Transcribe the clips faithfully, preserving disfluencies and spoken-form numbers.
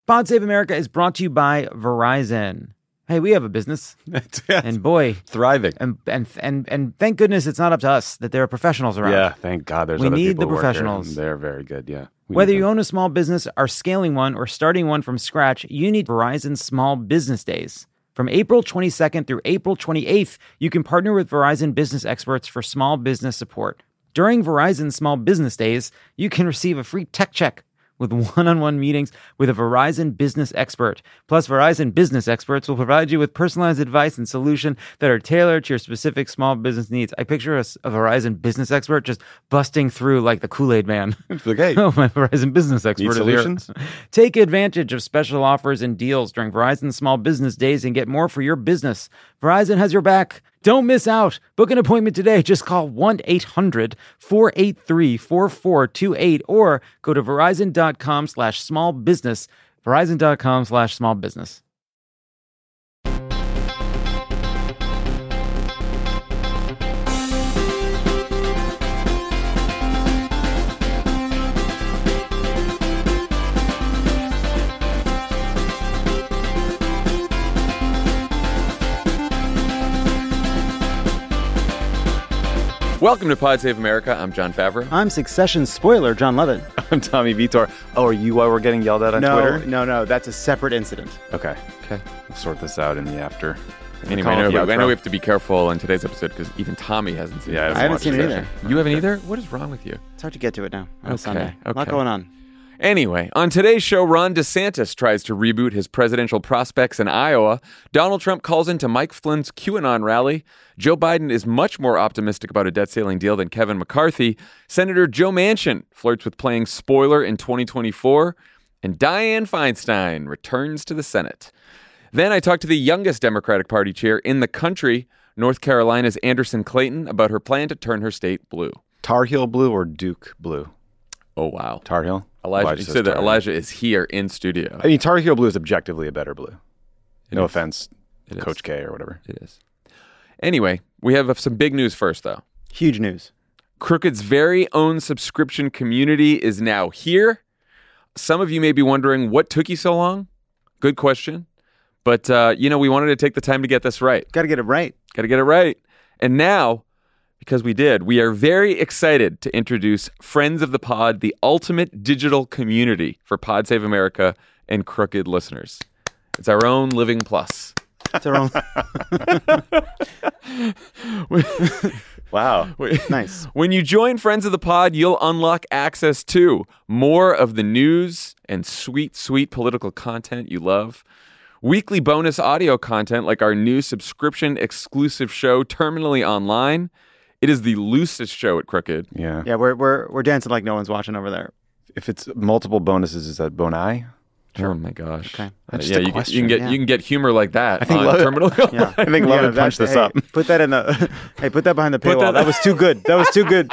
Pod Save America is brought to you by Verizon. Hey, we have a business, and boy, thriving. And and and and thank goodness it's not up to us that there are professionals around. Yeah, thank God. There's we other need people the who work professionals. here. They're very good. Yeah. We Whether need you them. own a small business, are scaling one, or starting one from scratch, you need Verizon Small Business Days. From April twenty-second through April twenty-eighth, you can partner with Verizon business experts for small business support. During Verizon Small Business Days, you can receive a free tech check with one-on-one meetings with a Verizon business expert. Plus, Verizon business experts will provide you with personalized advice and solutions that are tailored to your specific small business needs. I picture a, a Verizon business expert just busting through like the Kool-Aid man. Like, hey, oh, my Verizon business expert need is solutions? here. Take advantage of special offers and deals during Verizon Small Business Days and get more for your business. Verizon has your back. Don't miss out. Book an appointment today. Just call one eight hundred four eight three four four two eight or go to verizon.com slash small business. Verizon.com slash small business. Welcome to Pod Save America. I'm John Favreau. I'm Succession spoiler John Lovett. I'm Tommy Vitor. Oh, are you why we're getting yelled at on no, Twitter? No, no, that's a separate incident. Okay. Okay. We'll sort this out in the after. Anyway, I know, but I know we have to be careful in today's episode because even Tommy hasn't seen yeah, it. I haven't seen it either. You haven't either? What is wrong with you? It's hard to get to it now on okay, a Sunday. A okay. lot going on. Anyway, on today's show, Ron DeSantis tries to reboot his presidential prospects in Iowa. Donald Trump calls into Mike Flynn's QAnon rally. Joe Biden is much more optimistic about a debt ceiling deal than Kevin McCarthy. Senator Joe Manchin flirts with playing spoiler in twenty twenty-four. And Dianne Feinstein returns to the Senate. Then I talked to the youngest Democratic Party chair in the country, North Carolina's Anderson Clayton, about her plan to turn her state blue. Tar Heel blue or Duke blue? Oh, wow. Tar Heel? Elijah, Elijah you says said that Tar Heel. Elijah is here in studio. I mean, Tar Heel blue is objectively a better blue. It no is. offense, It Coach is. K or whatever. It is. Anyway, we have some big news first, though. Huge news. Crooked's very own subscription community is now here. Some of you may be wondering, what took you so long? Good question. But, uh, you know, we wanted to take the time to get this right. Got to get it right. Got to get it right. And now, because we did, we are very excited to introduce Friends of the Pod, the ultimate digital community for Pod Save America and Crooked listeners. It's our own Living Plus. It's our own. Wow. Nice. When you join Friends of the Pod, you'll unlock access to more of the news and sweet, sweet political content you love. Weekly bonus audio content like our new subscription exclusive show, Terminally Online. It is the loosest show at Crooked. Yeah. Yeah, we're we're we're dancing like no one's watching over there. If it's multiple bonuses, is that Bonai? Oh my gosh! Okay. Uh, That's yeah, just a you, can, you question. can get Yeah. you can get humor like that. I think on Love- Terminal. Yeah. I think Yeah, Love would punch that's- this hey, up. Put that in the. Hey, put that behind the Put paywall. that- That, was too good. That was too good.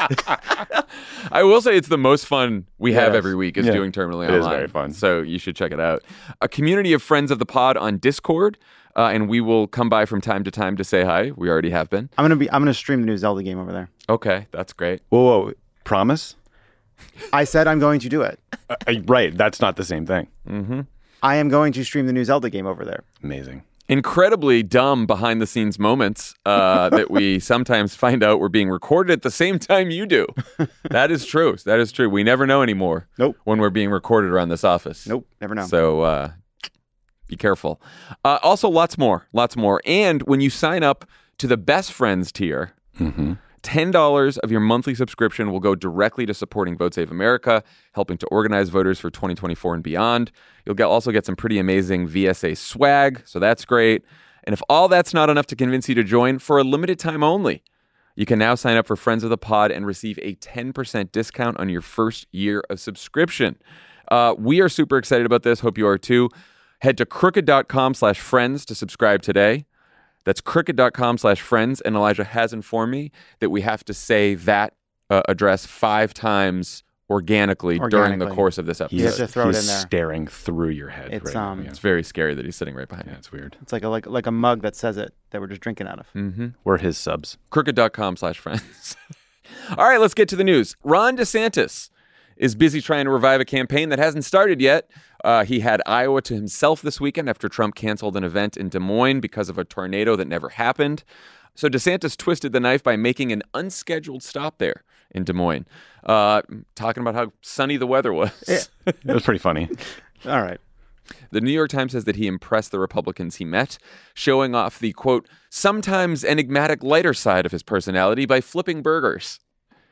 I will say it's the most fun we have Yes. every week is Yeah. doing Terminally It is Online. very fun. So you should check it out. A community of friends of the pod on Discord, uh, and we will come by from time to time to say hi. We already have been. I'm gonna be. I'm gonna stream the new Zelda game over there. Okay, that's great. Whoa, whoa. Promise? I said I'm going to do it. Uh, uh, right. That's not the same thing. Mm-hmm. I am going to stream the new Zelda game over there. Amazing. Incredibly dumb behind the scenes moments uh, that we sometimes find out we're being recorded at the same time you do. That is true. That is true. We never know anymore. Nope. When we're being recorded around this office. Nope. Never know. So uh, be careful. Uh, also, lots more. Lots more. And when you sign up to the Best Friends tier, Mm-hmm. ten dollars of your monthly subscription will go directly to supporting Vote Save America, helping to organize voters for twenty twenty-four and beyond. You'll get, also get some pretty amazing V S A swag, so that's great. And if all that's not enough to convince you to join, for a limited time only, you can now sign up for Friends of the Pod and receive a ten percent discount on your first year of subscription. Uh, we are super excited about this. Hope you are too. Head to crooked.com slash friends to subscribe today. That's crooked.com slash friends. And Elijah has informed me that we have to say that uh, address five times organically, during the Organically. course of this You have episode. to throw it he's in there. staring through your head. It's, right now, um, yeah. It's very scary that he's sitting right behind Yeah, me. it's weird. It's like a like like a mug that says it that we're just drinking out of. Mm-hmm. We're his subs. Crooked.com slash friends. All right, let's get to the news. Ron DeSantis is busy trying to revive a campaign that hasn't started yet. Uh, he had Iowa to himself this weekend after Trump canceled an event in Des Moines because of a tornado that never happened. So DeSantis twisted the knife by making an unscheduled stop there in Des Moines, uh, talking about how sunny the weather was. Yeah. It was pretty funny. All right. The New York Times says that he impressed the Republicans he met, showing off the, quote, sometimes enigmatic lighter side of his personality by flipping burgers.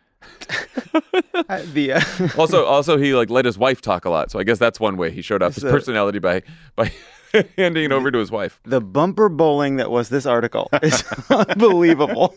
Uh, the uh, also, also he like let his wife talk a lot. So I guess that's one way he showed off his So- personality by by handing it over to his wife. the bumper bowling that was this article is unbelievable.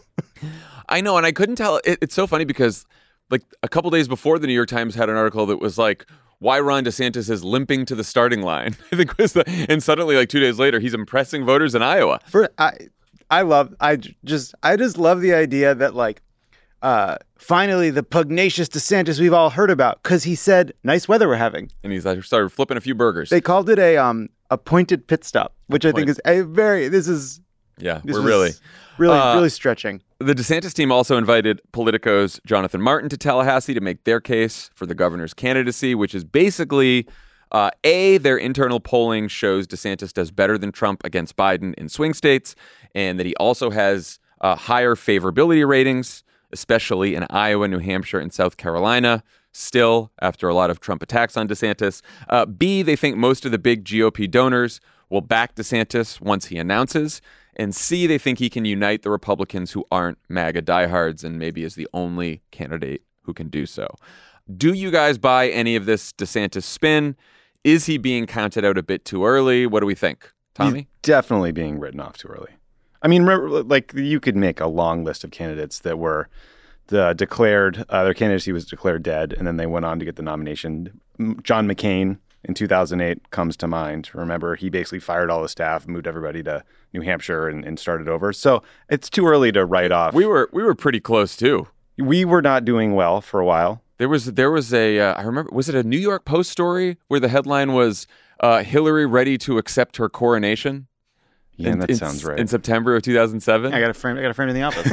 I know, and I couldn't tell. It, it's so funny because like a couple days before, the New York Times had an article that was like, why Ron DeSantis is limping to the starting line. I think was the, and suddenly like two days later, he's impressing voters in Iowa. For I, I love. I j- just. I just love the idea that like, uh, finally the pugnacious DeSantis we've all heard about because he said nice weather we're having. And he's like started flipping a few burgers. They called it a um a pointed pit stop, which I think Point. is a very. This is yeah, this we're was really. really Uh, really stretching. The DeSantis team also invited Politico's Jonathan Martin to Tallahassee to make their case for the governor's candidacy, which is basically, uh, A, their internal polling shows DeSantis does better than Trump against Biden in swing states, and that he also has uh, higher favorability ratings, especially in Iowa, New Hampshire, and South Carolina, still after a lot of Trump attacks on DeSantis. Uh, B, they think most of the big G O P donors will back DeSantis once he announces. And C, they think he can unite the Republicans who aren't MAGA diehards and maybe is the only candidate who can do so. Do you guys buy any of this DeSantis spin? Is he being counted out a bit too early? What do we think? Tommy? He's definitely being written off too early. I mean, remember, like you could make a long list of candidates that were the declared, uh, their candidacy was declared dead, and then they went on to get the nomination. John McCain in two thousand eight comes to mind. Remember, he basically fired all his staff, moved everybody to New Hampshire, and, and started over. So it's too early to write off. We were we were pretty close too. We were not doing well for a while. There was there was a uh, I remember was it a New York Post story where the headline was uh, Hillary ready to accept her coronation? Yeah, in, that in, sounds right. In September of two thousand seven. I got a frame. I got a frame in the office.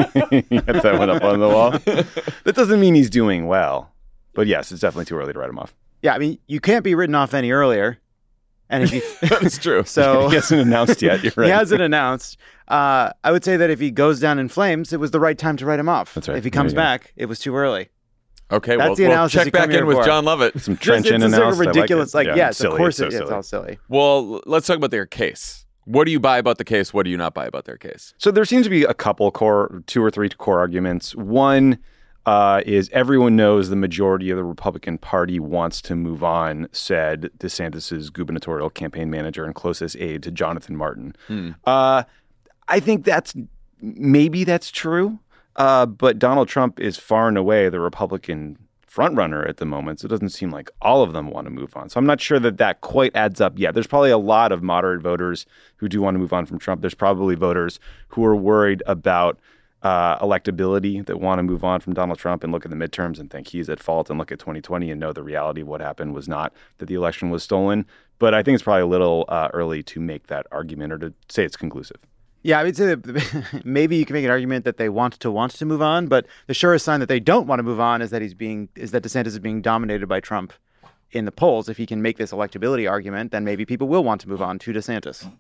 You got that one up on the wall. That doesn't mean he's doing well. But yes, it's definitely too early to write him off. Yeah, I mean you can't be written off any earlier. And if you That's true. so He hasn't announced yet. You're right. he hasn't announced. Uh, I would say that if he goes down in flames, it was the right time to write him off. That's right. If he There comes you go. back, it was too early. Okay, That's well, the we'll analysis check you back come here in with for. John Lovett. Some Just- trenching it's a sort analysis. of ridiculous. I like, Like, it. Yeah, yes, silly. of course It's it so is. It's silly. all silly. Well, let's talk about their case. What do you buy about the case? What do you not buy about their case? So there seems to be a couple core, two or three core arguments. One uh, is everyone knows the majority of the Republican Party wants to move on, said DeSantis's gubernatorial campaign manager and closest aide to Jonathan Martin. Hmm. Uh, I think that's maybe that's true, uh, but Donald Trump is far and away the Republican frontrunner at the moment, so it doesn't seem like all of them want to move on. So I'm not sure that that quite adds up yet. There's probably a lot of moderate voters who do want to move on from Trump. There's probably voters who are worried about uh, electability that want to move on from Donald Trump and look at the midterms and think he's at fault and look at twenty twenty and know the reality of what happened was not that the election was stolen. But I think it's probably a little uh, early to make that argument or to say it's conclusive. Yeah, I would say that maybe you can make an argument that they want to want to move on, but the surest sign that they don't want to move on is that he's being is that DeSantis is being dominated by Trump in the polls. If he can make this electability argument, then maybe people will want to move on to DeSantis.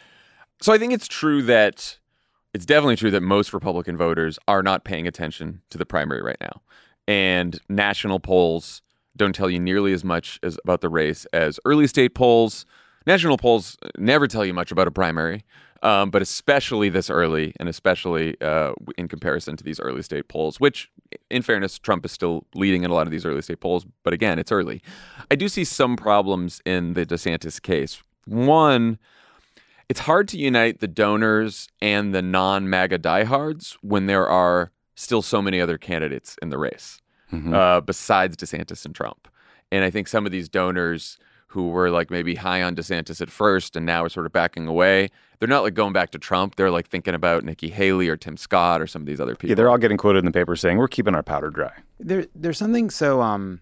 So I think it's true that it's definitely true that most Republican voters are not paying attention to the primary right now. And national polls don't tell you nearly as much as about the race as early state polls. National polls never tell you much about a primary, um, but especially this early and especially uh, in comparison to these early state polls, which, in fairness, Trump is still leading in a lot of these early state polls. But again, it's early. I do see some problems in the DeSantis case. One, it's hard to unite the donors and the non-MAGA diehards when there are still so many other candidates in the race Mm-hmm. uh, besides DeSantis and Trump. And I think some of these donors who were like maybe high on DeSantis at first and now are sort of backing away, they're not like going back to Trump. They're like thinking about Nikki Haley or Tim Scott or some of these other people. Yeah, they're all getting quoted in the paper saying we're keeping our powder dry. There, there's something so um,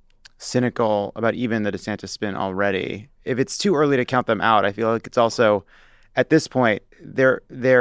cynical about even the DeSantis spin already. If it's too early to count them out, I feel like it's also, at this point, they're they're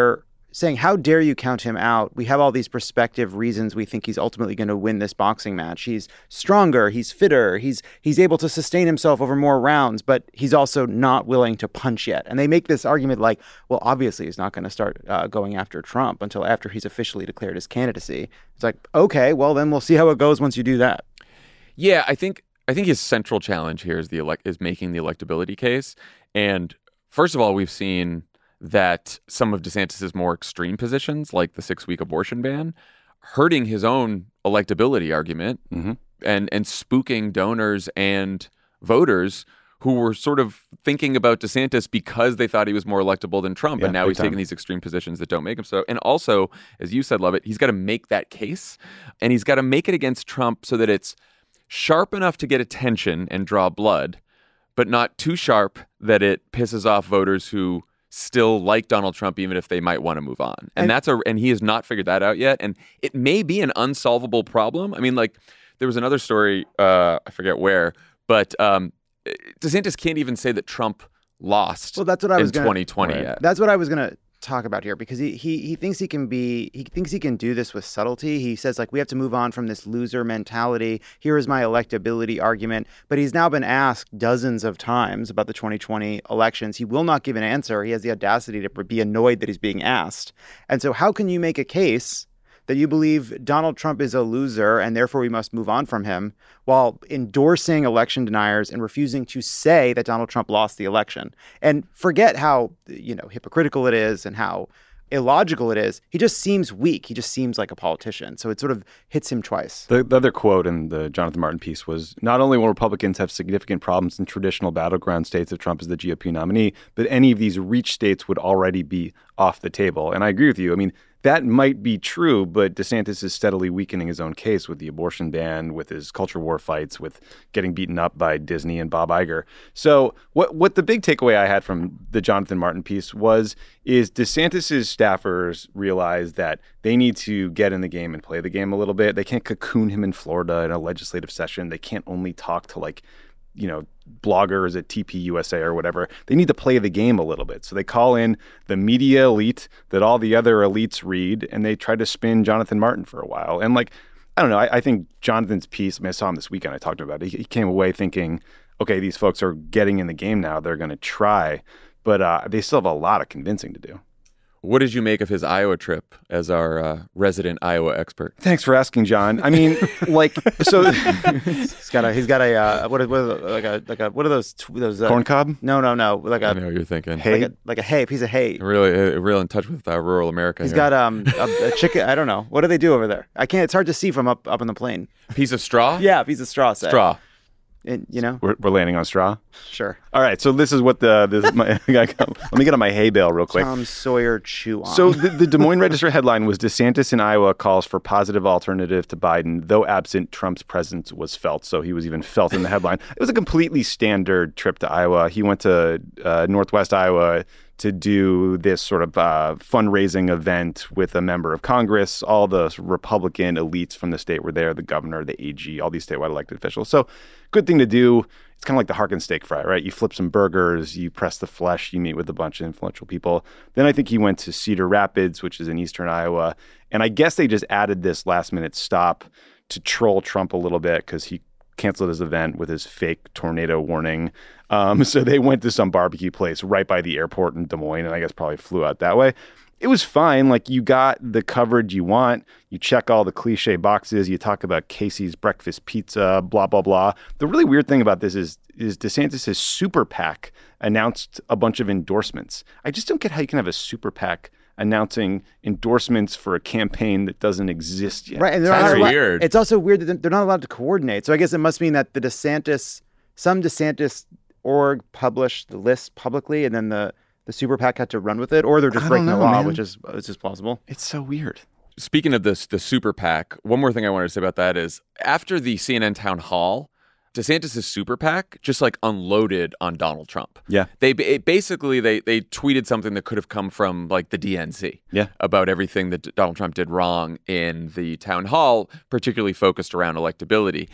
saying, how dare you count him out? We have all these prospective reasons we think he's ultimately going to win this boxing match. He's stronger, he's fitter, he's he's able to sustain himself over more rounds, but he's also not willing to punch yet. And they make this argument like, well, obviously he's not going to start uh, going after Trump until after he's officially declared his candidacy. It's like, okay, well, then we'll see how it goes once you do that. Yeah, I think I think his central challenge here is the elect is making the electability case. And first of all, we've seen that some of DeSantis's more extreme positions, like the six-week abortion ban, hurting his own electability argument Mm-hmm. and and spooking donors and voters who were sort of thinking about DeSantis because they thought he was more electable than Trump. Yeah, and now big he's time. taking these extreme positions that don't make him so. And also, as you said, Lovett, he's got to make that case. And he's got to make it against Trump so that it's sharp enough to get attention and draw blood, but not too sharp that it pisses off voters who still like Donald Trump, even if they might want to move on. And, And- that's a and he has not figured that out yet. And it may be an unsolvable problem. I mean, like, there was another story, uh, I forget where, but um, DeSantis can't even say that Trump lost Well, that's what I was in gonna, twenty twenty Right. yet. That's what I was going to talk about here, because he, he he thinks he can be he thinks he can do this with subtlety. He says, like, we have to move on from this loser mentality. Here is my electability argument. But he's now been asked dozens of times about the twenty twenty elections. He will not give an answer. He has the audacity to be annoyed that he's being asked. And so how can you make a case that you believe Donald Trump is a loser and therefore we must move on from him, while endorsing election deniers and refusing to say that Donald Trump lost the election? And forget how, you know, hypocritical it is and how illogical it is. He just seems weak. He just seems like a politician. So it sort of hits him twice. The, the other quote in the Jonathan Martin piece was, not only will Republicans have significant problems in traditional battleground states if Trump is the G O P nominee, but any of these reach states would already be off the table. And I agree with you. I mean, that might be true, but DeSantis is steadily weakening his own case with the abortion ban, with his culture war fights, with getting beaten up by Disney and Bob Iger. So what what the big takeaway I had from the Jonathan Martin piece was, is DeSantis's staffers realize that they need to get in the game and play the game a little bit. They can't cocoon him in Florida in a legislative session. They can't only talk to, like, you know, bloggers at T P U S A or whatever. They need to play the game a little bit. So they call in the media elite that all the other elites read, and they try to spin Jonathan Martin for a while. And, like, I don't know, I, I think Jonathan's piece, I mean, I saw him this weekend, I talked about it. He, he came away thinking, okay, these folks are getting in the game now. They're going to try, but uh, they still have a lot of convincing to do. What did you make of his Iowa trip as our uh, resident Iowa expert? Thanks for asking, John. I mean, like, so He's got a he's got a uh, what, what like a like a what are those those uh, corn cob? No, no, no. Like I a know what you're thinking. Hay? like a like a hay, piece of hay. Really, uh, real in touch with uh, rural America. He's here. got um a, a chicken. I don't know. What do they do over there? I can't. It's hard to see from up up in the plane. piece of straw. Yeah, a piece of straw. Say. straw. And, you know, We're, we're landing on straw. sure. All right, so this is what the this is my, let me get on my hay bale real quick. Tom Sawyer chew on. So the, the Des Moines Register headline was, DeSantis in Iowa calls for positive alternative to Biden, though absent, Trump's presence was felt. So he was even felt in the headline. It was a completely standard trip to Iowa. He went to uh, Northwest Iowa to do this sort of uh, fundraising event with a member of Congress. All the Republican elites from the state were there, the governor, the A G, all these statewide elected officials. So good thing to do. It's kind of like the Harkin steak fry, right? You flip some burgers, you press the flesh, you meet with a bunch of influential people. Then I think he went to Cedar Rapids, which is in eastern Iowa. And I guess they just added this last minute stop to troll Trump a little bit because he canceled his event with his fake tornado warning. Um, so they went to some barbecue place right by the airport in Des Moines, and I guess probably flew out that way. It was fine. Like, you got the coverage you want. You check all the cliche boxes. You talk about Casey's breakfast pizza, blah, blah, blah. The really weird thing about this is, is DeSantis' super PAC announced a bunch of endorsements. I just don't get how you can have a super PAC announcing endorsements for a campaign that doesn't exist yet. right, and they're That's not allowed- weird. It's also weird that they're not allowed to coordinate. So I guess it must mean that the DeSantis, some DeSantis org published the list publicly, and then the the super PAC had to run with it, or they're just I don't breaking the know, law, man. which is which is plausible. It's so weird. Speaking of this, the super PAC, one more thing I wanted to say about that is, after the C N N town hall, DeSantis' super PAC just like unloaded on Donald Trump. Yeah. They it basically they they tweeted something that could have come from like the D N C. Yeah. About everything that Donald Trump did wrong in the town hall, particularly focused around electability.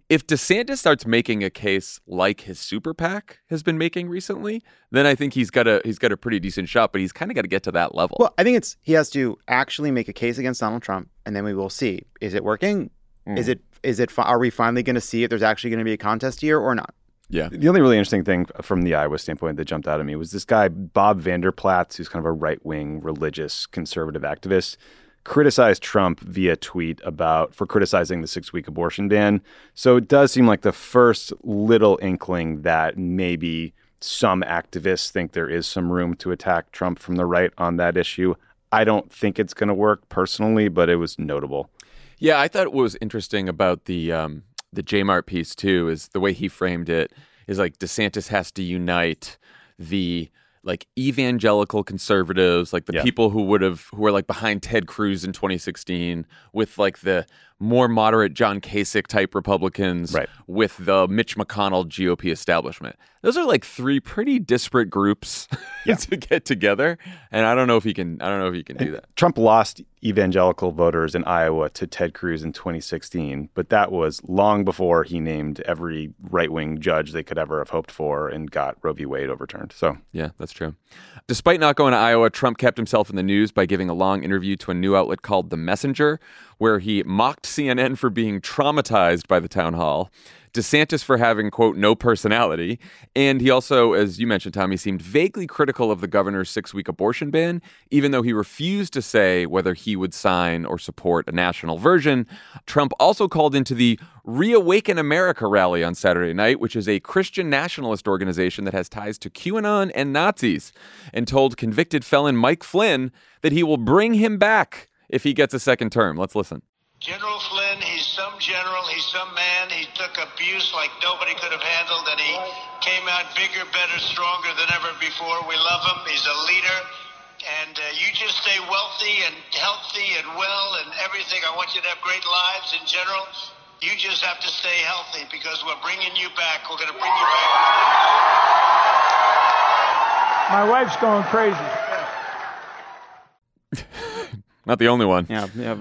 if DeSantis starts making a case like his super PAC has been making recently, then I think he's got a he's got a pretty decent shot, but he's kind of got to get to that level. Well, I think it's he has to actually make a case against Donald Trump, and then we will see. Is it working? Mm. Is it is it are we finally going to see if there's actually going to be a contest here or not? Yeah. The only really interesting thing from the Iowa standpoint that jumped out at me was this guy, Bob Vander Plaats, who's kind of a right-wing religious conservative activist, criticized Trump via tweet about for criticizing the six-week abortion ban. So it does seem like the first little inkling that maybe some activists think there is some room to attack Trump from the right on that issue. I don't think it's going to work personally, but it was notable. Yeah, I thought what was interesting about the um, the J-Mart piece, too, is the way he framed it is like DeSantis has to unite the like evangelical conservatives, like the yeah. people who would have who were like behind Ted Cruz in twenty sixteen, with like the more moderate John Kasich type Republicans, right. with the Mitch McConnell G O P establishment. Those are like three pretty disparate groups yeah. to get together, and I don't know if he can. I don't know if he can do that. Trump lost evangelical voters in Iowa to Ted Cruz in twenty sixteen, but that was long before he named every right-wing judge they could ever have hoped for and got Roe v. Wade overturned. So yeah, that's true. Despite not going to Iowa, Trump kept himself in the news by giving a long interview to a new outlet called The Messenger, where he mocked C N N for being traumatized by the town hall, DeSantis for having, quote, no personality. And he also, as you mentioned, Tommy, seemed vaguely critical of the governor's six-week abortion ban, even though he refused to say whether he would sign or support a national version. Trump also called into the Reawaken America rally on Saturday night, which is a Christian nationalist organization that has ties to QAnon and Nazis, and told convicted felon Mike Flynn that he will bring him back if he gets a second term. Let's listen. General Flynn, he's some general, he's some man. He took abuse like nobody could have handled, and he came out bigger, better, stronger than ever before. We love him. He's a leader. And uh, you just stay wealthy and healthy and well and everything. I want you to have great lives in general. You just have to stay healthy because we're bringing you back. We're going to bring you back. My wife's going crazy. Not the only one. Yeah, yeah.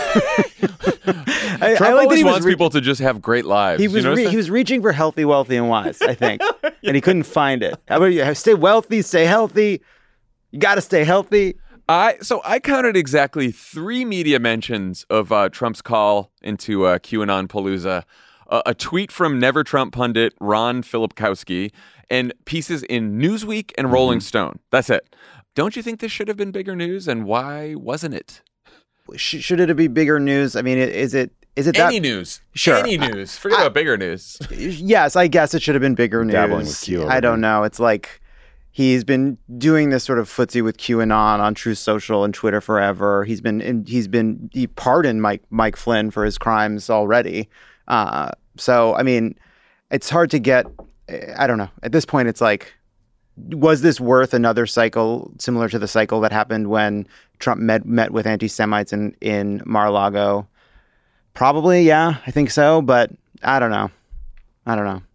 I, Trump I like always wants re- people to just have great lives. He was you know re- he was reaching for healthy, wealthy, and wise, I think, yeah. and he couldn't find it. How about you? Stay wealthy, stay healthy. You got to stay healthy. I so I counted exactly three media mentions of uh, Trump's call into uh, QAnon Palooza. Uh, a tweet from Never Trump pundit Ron Filipkowski, and pieces in Newsweek and Rolling mm-hmm. Stone. That's it. Don't you think this should have been bigger news, and why wasn't it? Should it be bigger news? I mean, is it is it any that... news? Sure, any news. Forget I, about bigger news. Yes, I guess it should have been bigger news. Dabbling with Q. I don't know. It's like he's been doing this sort of footsie with QAnon on Truth Social and Twitter forever. He's been in, he's been he pardoned Mike Mike Flynn for his crimes already. Uh, so I mean, it's hard to get. I don't know. At this point, it's like, was this worth another cycle similar to the cycle that happened when Trump met met with anti-Semites in, in Mar-a-Lago? Probably, yeah, I think so, but I don't know. I don't know.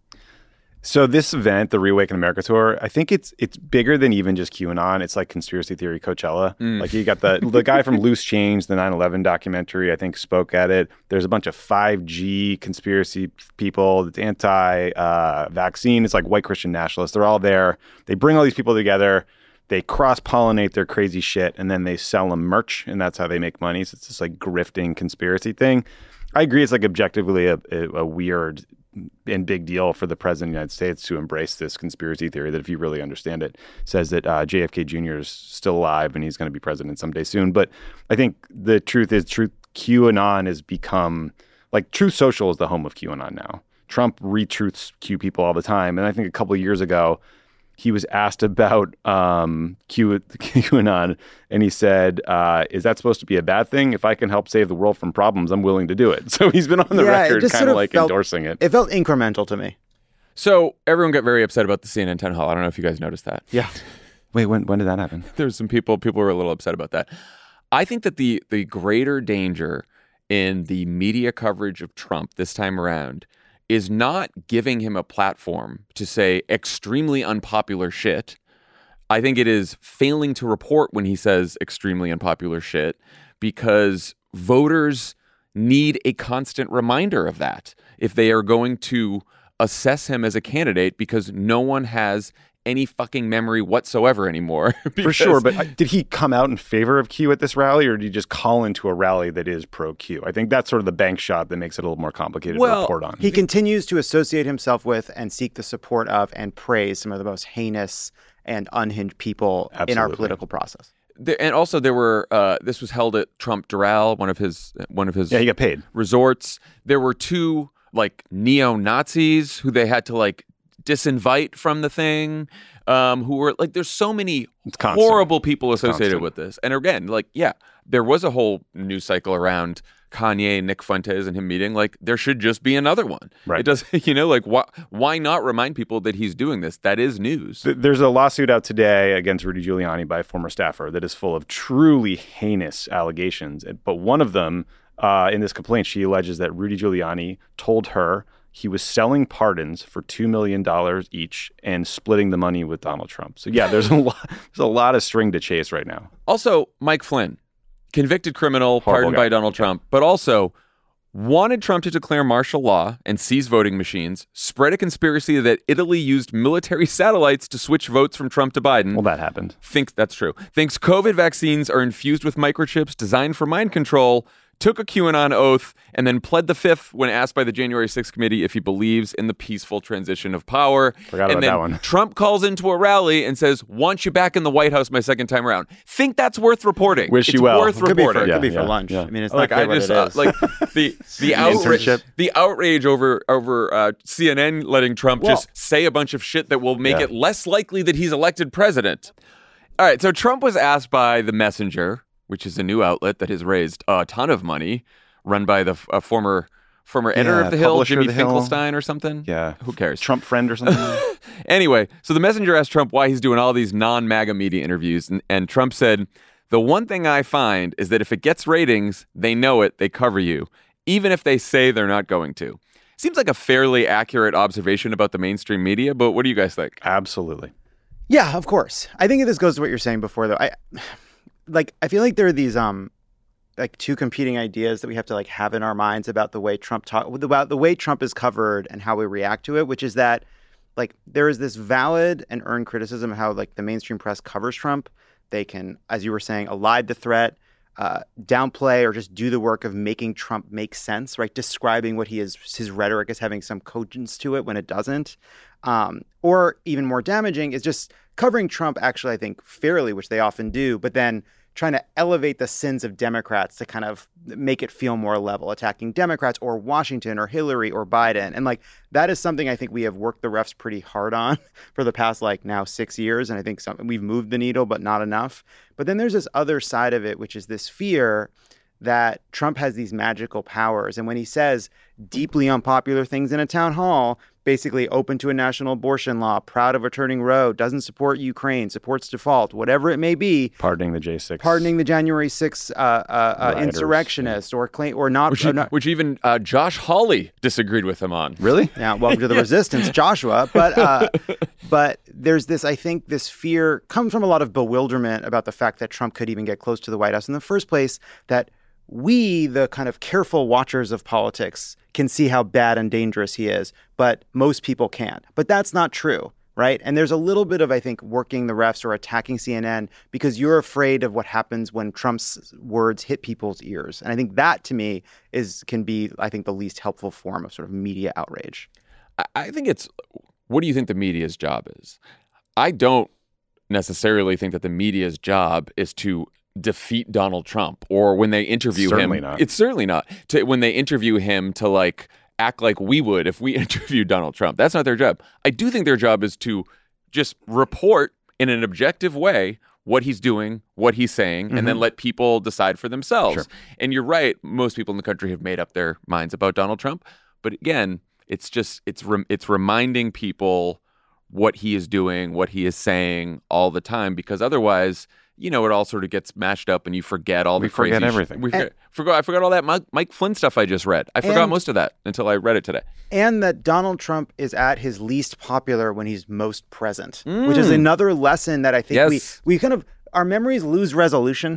So this event, the Reawaken America tour, I think it's it's bigger than even just QAnon. It's like conspiracy theory Coachella. Mm. Like you got the the guy from Loose Change, the nine eleven documentary, I think spoke at it. There's a bunch of five G conspiracy people, it's anti-vaccine. Uh, it's like white Christian nationalists. They're all there. They bring all these people together. They cross-pollinate their crazy shit, and then they sell them merch, and that's how they make money. So it's this like grifting conspiracy thing. I agree it's like objectively a, a, a weird and big deal for the president of the United States to embrace this conspiracy theory that, if you really understand it, says that uh, J F K Junior is still alive and he's going to be president someday soon. But I think the truth is, truth QAnon has become like Truth Social is the home of QAnon now. Trump retruths Q people all the time, and I think a couple of years ago he was asked about um, Q, QAnon, and he said, uh, is that supposed to be a bad thing? If I can help save the world from problems, I'm willing to do it. So he's been on the yeah, record kind sort of of like felt, endorsing it. It felt incremental to me. So everyone got very upset about the C N N town hall. I don't know if you guys noticed that. Yeah. Wait, when when did that happen? There's some people, people were a little upset about that. I think that the the greater danger in the media coverage of Trump this time around is not giving him a platform to say extremely unpopular shit. I think it is failing to report when he says extremely unpopular shit, because voters need a constant reminder of that if they are going to assess him as a candidate, because no one has any fucking memory whatsoever anymore. For sure, but uh, did he come out in favor of Q at this rally, or did he just call into a rally that is pro-Q? I think that's sort of the bank shot that makes it a little more complicated well, to report on. He continues to associate himself with and seek the support of and praise some of the most heinous and unhinged people Absolutely. in our political process. There, and also there were uh, this was held at Trump Doral, one of his one of his Yeah, he got paid. resorts. There were two like neo-Nazis who they had to like disinvite from the thing, um, who were like, there's so many horrible people associated with this. And again, like, yeah, there was a whole news cycle around Kanye, Nick Fuentes, and him meeting. Like, there should just be another one. Right. It does, you know, like, why, why not remind people that he's doing this? That is news. There's a lawsuit out today against Rudy Giuliani by a former staffer that is full of truly heinous allegations. But one of them, uh, in this complaint, she alleges that Rudy Giuliani told her he was selling pardons for two million dollars each and splitting the money with Donald Trump. So, yeah, there's a lot, there's a lot of string to chase right now. Also, Mike Flynn, convicted criminal, Horrible pardoned guy. by Donald Trump, but also wanted Trump to declare martial law and seize voting machines, spread a conspiracy that Italy used military satellites to switch votes from Trump to Biden. Well, that happened. Thinks that's true. Thinks COVID vaccines are infused with microchips designed for mind control, took a QAnon oath, and then pled the fifth when asked by the January sixth committee if he believes in the peaceful transition of power. Forgot and about then that one. Trump calls into a rally and says, want you back in the White House my second time around. Think that's worth reporting. Wish it's you well. worth It Could be for, reporting. it could be Yeah, for yeah, lunch. yeah. I mean, it's Like not I clear what just it uh, is. like the the outrage Internship. the outrage over over uh, C N N letting Trump Well- just say a bunch of shit that will make Yeah. it less likely that he's elected president. All right, so Trump was asked by The Messenger, which is a new outlet that has raised a ton of money, run by the uh, former former editor Yeah, of The Hill, publisher of Jimmy The Hill. Finkelstein or something. Yeah. Who cares? Trump friend or something? Anyway, so The Messenger asked Trump why he's doing all these non-MAGA media interviews, and, and Trump said, the one thing I find is that if it gets ratings, they know it, they cover you, even if they say they're not going to. Seems like a fairly accurate observation about the mainstream media, but what do you guys think? Absolutely. Yeah, of course. I think this goes to what you're saying before, though. I like. I feel like there are these um, like two competing ideas that we have to like have in our minds about the way Trump talk about the way Trump is covered and how we react to it. Which is that, like, there is this valid and earned criticism of how like the mainstream press covers Trump. They can, as you were saying, elide the threat, uh, downplay, or just do the work of making Trump make sense, right? Describing what he is, his rhetoric as having some cogence to it when it doesn't. Um, or even more damaging is just covering Trump, actually, I think, fairly, which they often do, but then trying to elevate the sins of Democrats to kind of make it feel more level, attacking Democrats or Washington or Hillary or Biden. And like, that is something I think we have worked the refs pretty hard on for the past like now six years. And I think some, we've moved the needle, but not enough. But then there's this other side of it, which is this fear that Trump has these magical powers. And when he says deeply unpopular things in a town hall, basically open to a national abortion law, proud of returning Roe, doesn't support Ukraine, supports default, whatever it may be, Pardoning the J six. pardoning the January sixth uh, uh, uh, Rioters, insurrectionists or claim or not. Which, or e- not which even uh, Josh Hawley disagreed with him on. Really? yeah, welcome to the resistance, Joshua. But uh, but there's this, I think, this fear comes from a lot of bewilderment about the fact that Trump could even get close to the White House in the first place, that we, the kind of careful watchers of politics, can see how bad and dangerous he is, but most people can't. But that's not true, right? And there's a little bit of, I think, working the refs or attacking C N N because you're afraid of what happens when Trump's words hit people's ears. And I think that, to me, is can be, I think, the least helpful form of sort of media outrage. I- I think it's, what do you think the media's job is? I don't necessarily think that the media's job is to defeat Donald Trump, or when they interview Certainly him, not. it's certainly not to when they interview him to like act like we would if we interviewed Donald Trump. That's not their job. I do think their job is to just report in an objective way what he's doing, what he's saying, and then let people decide for themselves. Sure. And you're right, most people in the country have made up their minds about Donald Trump, but again, it's just it's rem- it's reminding people what he is doing, what he is saying all the time, because otherwise, you know, it all sort of gets mashed up and you forget all We the crazy forget sh- everything. We forget, forgot, I forgot all that Mike, Mike Flynn stuff I just read. I forgot And- most of that until I read it today. And that Donald Trump is at his least popular when he's most present, which is another lesson that I think Yes. we we kind of, our memories lose resolution.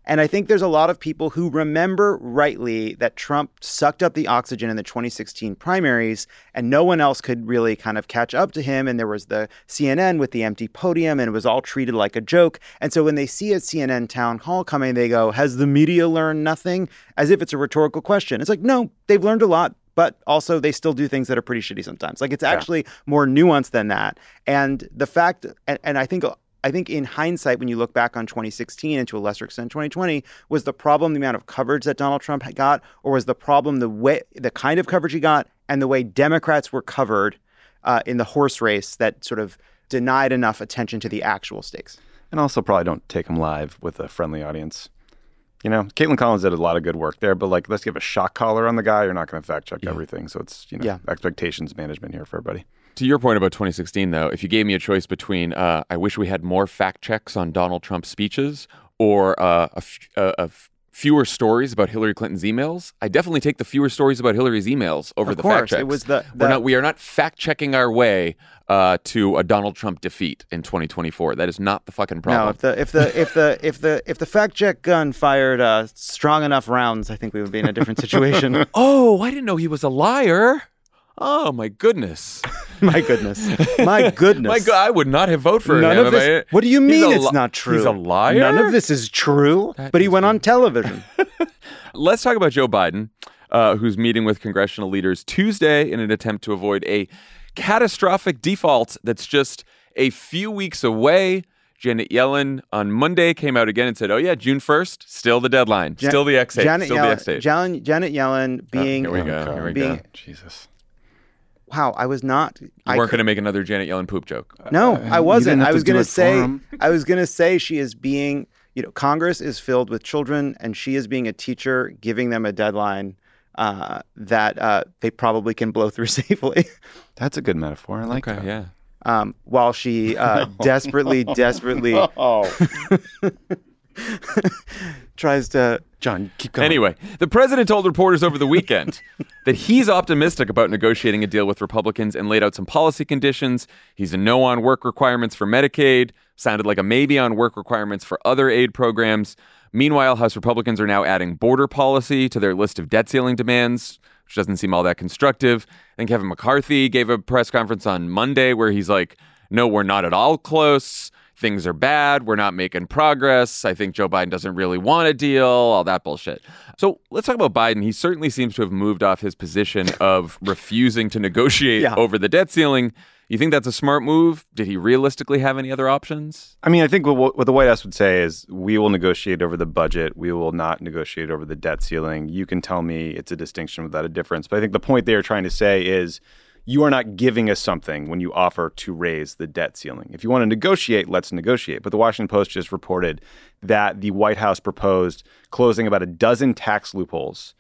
And I think there's a lot of people who remember rightly that Trump sucked up the oxygen in the twenty sixteen primaries and no one else could really kind of catch up to him. And there was the C N N with the empty podium and it was all treated like a joke. And so when they see a C N N town hall coming, they go, has the media learned nothing? As if it's a rhetorical question. It's like, no, they've learned a lot. But also they still do things that are pretty shitty sometimes. Like it's actually yeah. more nuanced than that. And the fact, and, and I think I think in hindsight, when you look back on twenty sixteen and to a lesser extent twenty twenty, was the problem the amount of coverage that Donald Trump had got, or was the problem the way the kind of coverage he got and the way Democrats were covered uh, in the horse race that sort of denied enough attention to the actual stakes? And also probably don't take them live with a friendly audience. You know, Caitlin Collins did a lot of good work there, but like, let's give a shock collar on the guy. You're not going to fact check yeah. everything. So it's, you know, yeah. expectations management here for everybody. To your point about twenty sixteen, though, if you gave me a choice between uh, I wish we had more fact checks on Donald Trump's speeches or uh, a, f- a, a f- fewer stories about Hillary Clinton's emails, I definitely take the fewer stories about Hillary's emails over of the course, fact checks. It was the, the... We're not, we are not fact checking our way uh, to a Donald Trump defeat in twenty twenty-four. That is not the fucking problem. No, if the if the if the if the if the fact check gun fired uh, strong enough rounds, I think we would be in a different situation. Oh, I didn't know he was a liar. Oh, my goodness. my goodness. My goodness. My God, I would not have voted for None him. Of this, what do you mean it's li- not true? He's a liar? None of this is true, that but he went true. on television. Let's talk about Joe Biden, uh, who's meeting with congressional leaders Tuesday in an attempt to avoid a catastrophic default that's just a few weeks away. Janet Yellen on Monday came out again and said, oh, yeah, June first, still the deadline, Jan- still the X date, Janet still Yellen, the X date. Janet, Janet Yellen being... Oh, here we go, here we being, go. Jesus. Wow, I was not... You I weren't going to make another Janet Yellen poop joke. No, I wasn't. I was going to say, him. I was going to say she is being, you know, Congress is filled with children and she is being a teacher, giving them a deadline uh, that uh, they probably can blow through safely. That's a good metaphor. I like okay, that. yeah. Um, while she uh, desperately, desperately tries to... John, keep going. Anyway, the president told reporters over the weekend that he's optimistic about negotiating a deal with Republicans and laid out some policy conditions. He's a no on work requirements for Medicaid, sounded like a maybe on work requirements for other aid programs. Meanwhile, House Republicans are now adding border policy to their list of debt ceiling demands, which doesn't seem all that constructive. And Kevin McCarthy gave a press conference on Monday where he's like, no, we're not at all close. Things are bad. We're not making progress. I think Joe Biden doesn't really want a deal, all that bullshit. So let's talk about Biden. He certainly seems to have moved off his position of refusing to negotiate yeah. over the debt ceiling. You think that's a smart move? Did he realistically have any other options? I mean, I think what, what the White House would say is we will negotiate over the budget. We will not negotiate over the debt ceiling. You can tell me it's a distinction without a difference. But I think the point they are trying to say is you are not giving us something when you offer to raise the debt ceiling. If you want to negotiate, let's negotiate. But the Washington Post just reported that the White House proposed closing about a dozen tax loopholes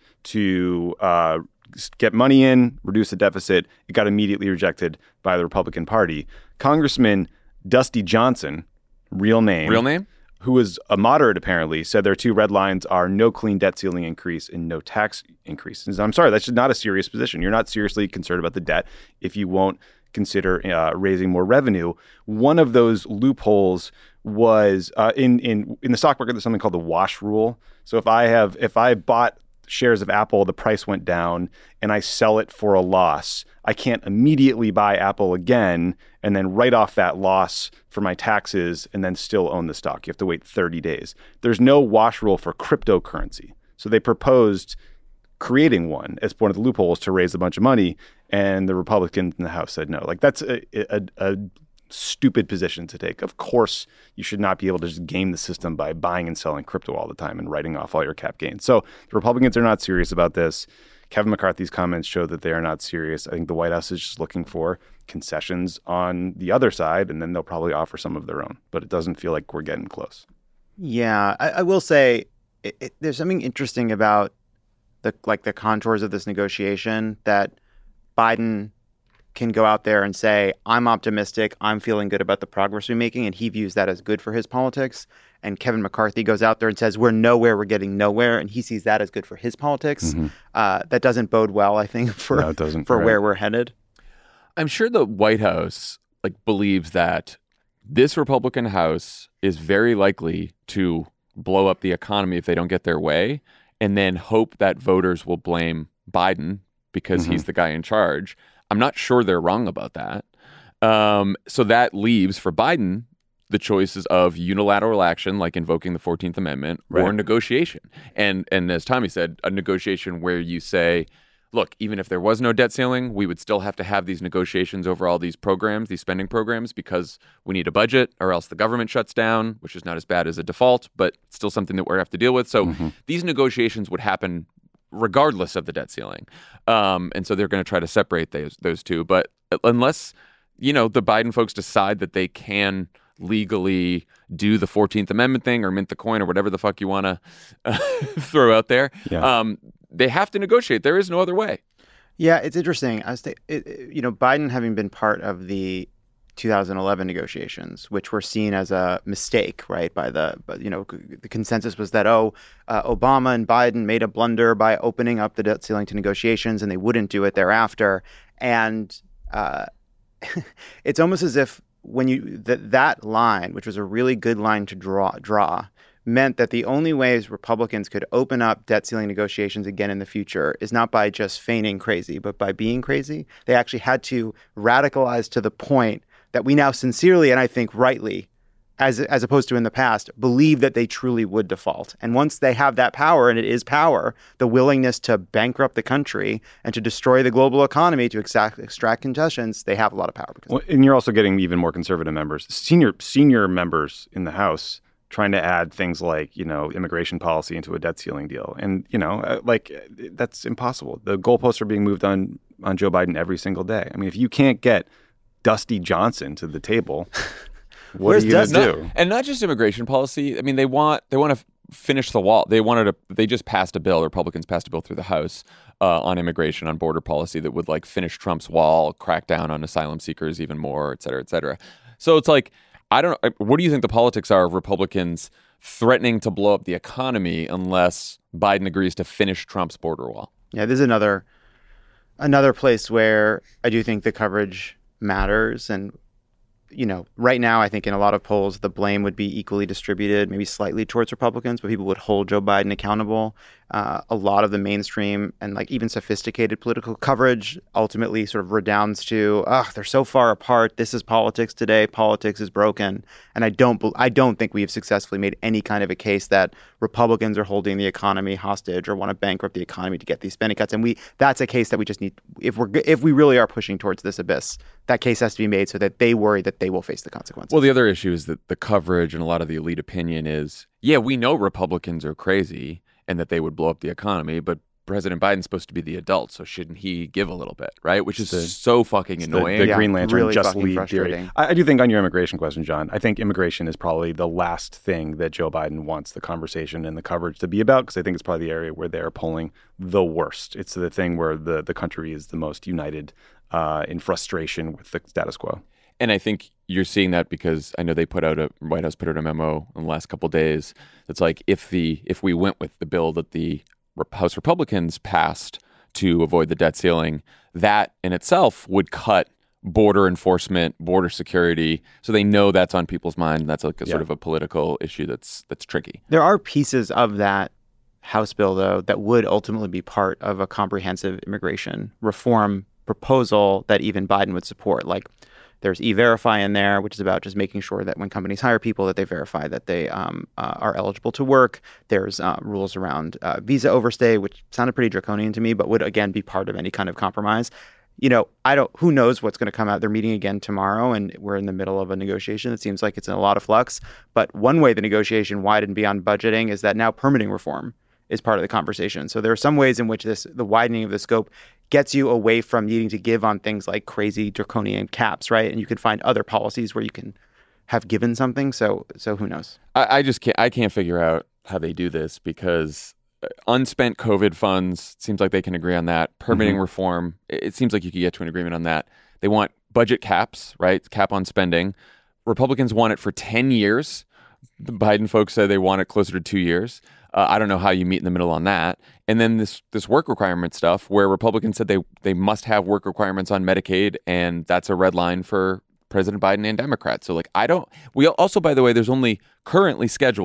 to uh, get money in, reduce the deficit. It got immediately rejected by the Republican Party. Congressman Dusty Johnson, real name. Real name? Who was a moderate, apparently, said their two red lines are no clean debt ceiling increase and no tax increase. And I'm sorry, that's just not a serious position. You're not seriously concerned about the debt if you won't consider uh, raising more revenue. One of those loopholes was uh, in in in the stock market. There's something called the wash rule. So if I have if I bought shares of Apple, the price went down, and I sell it for a loss, I can't immediately buy Apple again and then write off that loss for my taxes and then still own the stock. You have to wait thirty days. There's no wash rule for cryptocurrency. So they proposed creating one as one of the loopholes to raise a bunch of money, and the Republicans in the House said no. Like, that's a, a, a stupid position to take. Of course, you should not be able to just game the system by buying and selling crypto all the time and writing off all your cap gains. So the Republicans are not serious about this. Kevin McCarthy's comments show that they are not serious. I think the White House is just looking for concessions on the other side, and then they'll probably offer some of their own. But it doesn't feel like we're getting close. Yeah, I, I will say it, it, there's something interesting about the like the contours of this negotiation that Biden can go out there and say, I'm optimistic, I'm feeling good about the progress we're making, and he views that as good for his politics. And Kevin McCarthy goes out there and says, we're nowhere, we're getting nowhere, and he sees that as good for his politics. Mm-hmm. Uh, that doesn't bode well, I think, for, no, it doesn't, for right. where we're headed. I'm sure the White House like believes that this Republican House is very likely to blow up the economy if they don't get their way, and then hope that voters will blame Biden because mm-hmm. he's the guy in charge. I'm not sure they're wrong about that. Um, so that leaves for Biden the choices of unilateral action, like invoking the fourteenth Amendment, right. or negotiation. And and as Tommy said, a negotiation where you say, look, even if there was no debt ceiling, we would still have to have these negotiations over all these programs, these spending programs, because we need a budget or else the government shuts down, which is not as bad as a default, but still something that we have to deal with. So mm-hmm. these negotiations would happen regardless of the debt ceiling. Um, and so they're going to try to separate those those two. But unless, you know, the Biden folks decide that they can legally do the fourteenth Amendment thing or mint the coin or whatever the fuck you want to uh, throw out there, yeah. um, they have to negotiate. There is no other way. Yeah, it's interesting. I was th- it, it, you know, Biden having been part of the two thousand eleven negotiations, which were seen as a mistake, right? By the, but, you know, the consensus was that, oh, uh, Obama and Biden made a blunder by opening up the debt ceiling to negotiations, and they wouldn't do it thereafter. And uh, it's almost as if when you that that line, which was a really good line to draw draw, meant that the only ways Republicans could open up debt ceiling negotiations again in the future is not by just feigning crazy, but by being crazy. They actually had to radicalize to the point that we now sincerely, and I think rightly, as as opposed to in the past, believe that they truly would default. And once they have that power, and it is power, the willingness to bankrupt the country and to destroy the global economy to extract, extract concessions, they have a lot of power. Because well, and you're also getting even more conservative members, senior senior members in the House, trying to add things like, you know, immigration policy into a debt ceiling deal. And, you know, like, that's impossible. The goalposts are being moved on on Joe Biden every single day. I mean, if you can't get Dusty Johnson to the table, what Where's are you going to do? And not just immigration policy. I mean, they want they want to f- finish the wall. They wanted to. They just passed a bill. Republicans passed a bill through the House uh, on immigration, on border policy that would like finish Trump's wall, crack down on asylum seekers even more, et cetera, et cetera. So it's like, I don't know. What do you think the politics are of Republicans threatening to blow up the economy unless Biden agrees to finish Trump's border wall? Yeah, this is another another place where I do think the coverage matters. And, you know, right now, I think in a lot of polls, the blame would be equally distributed, maybe slightly towards Republicans, but people would hold Joe Biden accountable. Uh, a lot of the mainstream and like even sophisticated political coverage ultimately sort of redounds to, ugh, they're so far apart. This is politics today. Politics is broken. And I don't, I don't think we have successfully made any kind of a case that Republicans are holding the economy hostage or want to bankrupt the economy to get these spending cuts. And we, that's a case that we just need, if we're, if we really are pushing towards this abyss, that case has to be made so that they worry that they will face the consequences. Well, the other issue is that the coverage and a lot of the elite opinion is, yeah, we know Republicans are crazy and that they would blow up the economy, but President Biden's supposed to be the adult, so shouldn't he give a little bit, right? Which is the, so fucking annoying. The, the Green yeah, Lantern really just leave theory. I, I do think on your immigration question, John, I think immigration is probably the last thing that Joe Biden wants the conversation and the coverage to be about, because I think it's probably the area where they're polling the worst. It's the thing where the, the country is the most united uh, in frustration with the status quo. And I think you're seeing that because I know they put out a White House put out a memo in the last couple of days. It's like if the if we went with the bill that the House Republicans passed to avoid the debt ceiling, that in itself would cut border enforcement, border security. So they know that's on people's mind. That's like a yeah. sort of a political issue that's that's tricky. There are pieces of that House bill, though, that would ultimately be part of a comprehensive immigration reform proposal that even Biden would support. Like, there's E-Verify in there, which is about just making sure that when companies hire people, that they verify that they um, uh, are eligible to work. There's uh, rules around uh, visa overstay, which sounded pretty draconian to me, but would, again, be part of any kind of compromise. You know, I don't, who knows what's going to come out. They're meeting again tomorrow, and we're in the middle of a negotiation. It seems like it's in a lot of flux. But one way the negotiation widened beyond budgeting is that now permitting reform is part of the conversation. So there are some ways in which this, the widening of the scope gets you away from needing to give on things like crazy draconian caps, right? And you can find other policies where you can have given something. So, so who knows? I, I just can't. I can't figure out how they do this because unspent COVID funds seems like they can agree on that. Permitting mm-hmm. reform, it seems like you could get to an agreement on that. They want budget caps, right? Cap on spending. Republicans want it for ten years. The Biden folks say they want it closer to two years. Uh, I don't know how you meet in the middle on that. And then this this work requirement stuff where Republicans said they, they must have work requirements on Medicaid, and that's a red line for President Biden and Democrats. So, like, I don't... We also, by the way, there's only currently scheduled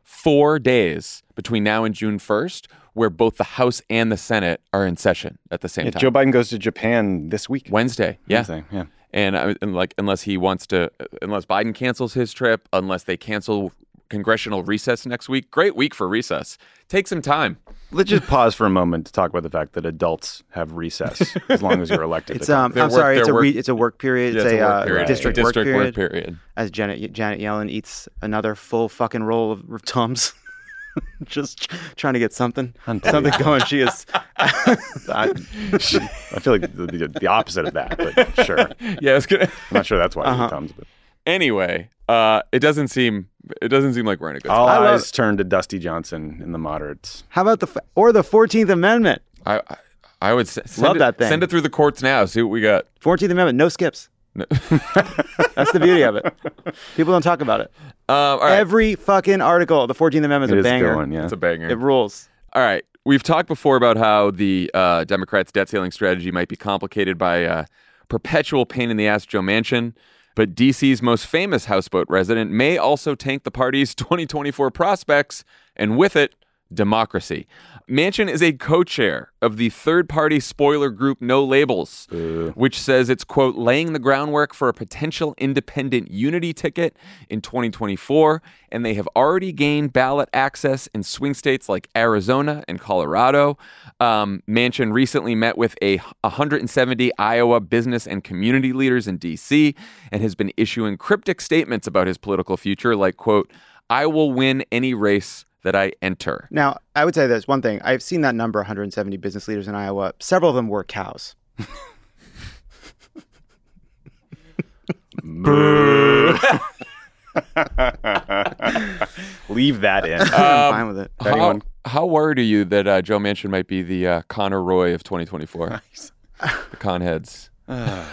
four days between now and June first where both the House and the Senate are in session at the same Yeah, time. Joe Biden goes to Japan this week. Wednesday, yeah. Wednesday, yeah. And, uh, and like, unless he wants to, unless Biden cancels his trip, unless they cancel congressional recess next week, great week for recess. Take some time. Let's just pause for a moment to talk about the fact that adults have recess as long as you're elected. It's to um. Their I'm work- sorry. It's their a re- work- it's a work period. It's Yeah, a, a work uh, period. district, A district work, work period. period. As Janet Janet Yellen eats another full fucking roll of Tums, just trying to get something something going. She is. I, I feel like the, the, the opposite of that, but sure. I'm Yeah, it's gonna. not sure that's why Uh-huh. it comes. But Anyway, uh, it doesn't seem it doesn't seem like we're in a good all spot. eyes turn to Dusty Johnson in the moderates. How about the f- or the fourteenth Amendment? I, I I would s- send Love it, that thing. Send it through the courts now. See what we got. fourteenth Amendment, no skips. That's the beauty of it. People don't talk about it. Um, all right, Every fucking article, the fourteenth Amendment It is is a a good banger. one, yeah. it's a banger. It rules. All right. We've talked before about how the uh, Democrats' debt ceiling strategy might be complicated by uh, perpetual pain in the ass Joe Manchin. But D C's most famous houseboat resident may also tank the party's twenty twenty-four prospects, and with it, democracy. Manchin is a co-chair of the third-party spoiler group No Labels, which says it's, quote, laying the groundwork for a potential independent unity ticket in twenty twenty-four, and they have already gained ballot access in swing states like Arizona and Colorado. Um, Manchin recently met with a one hundred seventy Iowa business and community leaders in D C and has been issuing cryptic statements about his political future, like, quote, I will win any race that I enter. Now, I would say this one thing. I've seen that number, one hundred seventy business leaders in Iowa. Several of them were cows. Leave that in. I'm fine with it. How, Anyone? how worried are you that uh, Joe Manchin might be the uh, Connor Roy of twenty twenty-four? The con heads. I,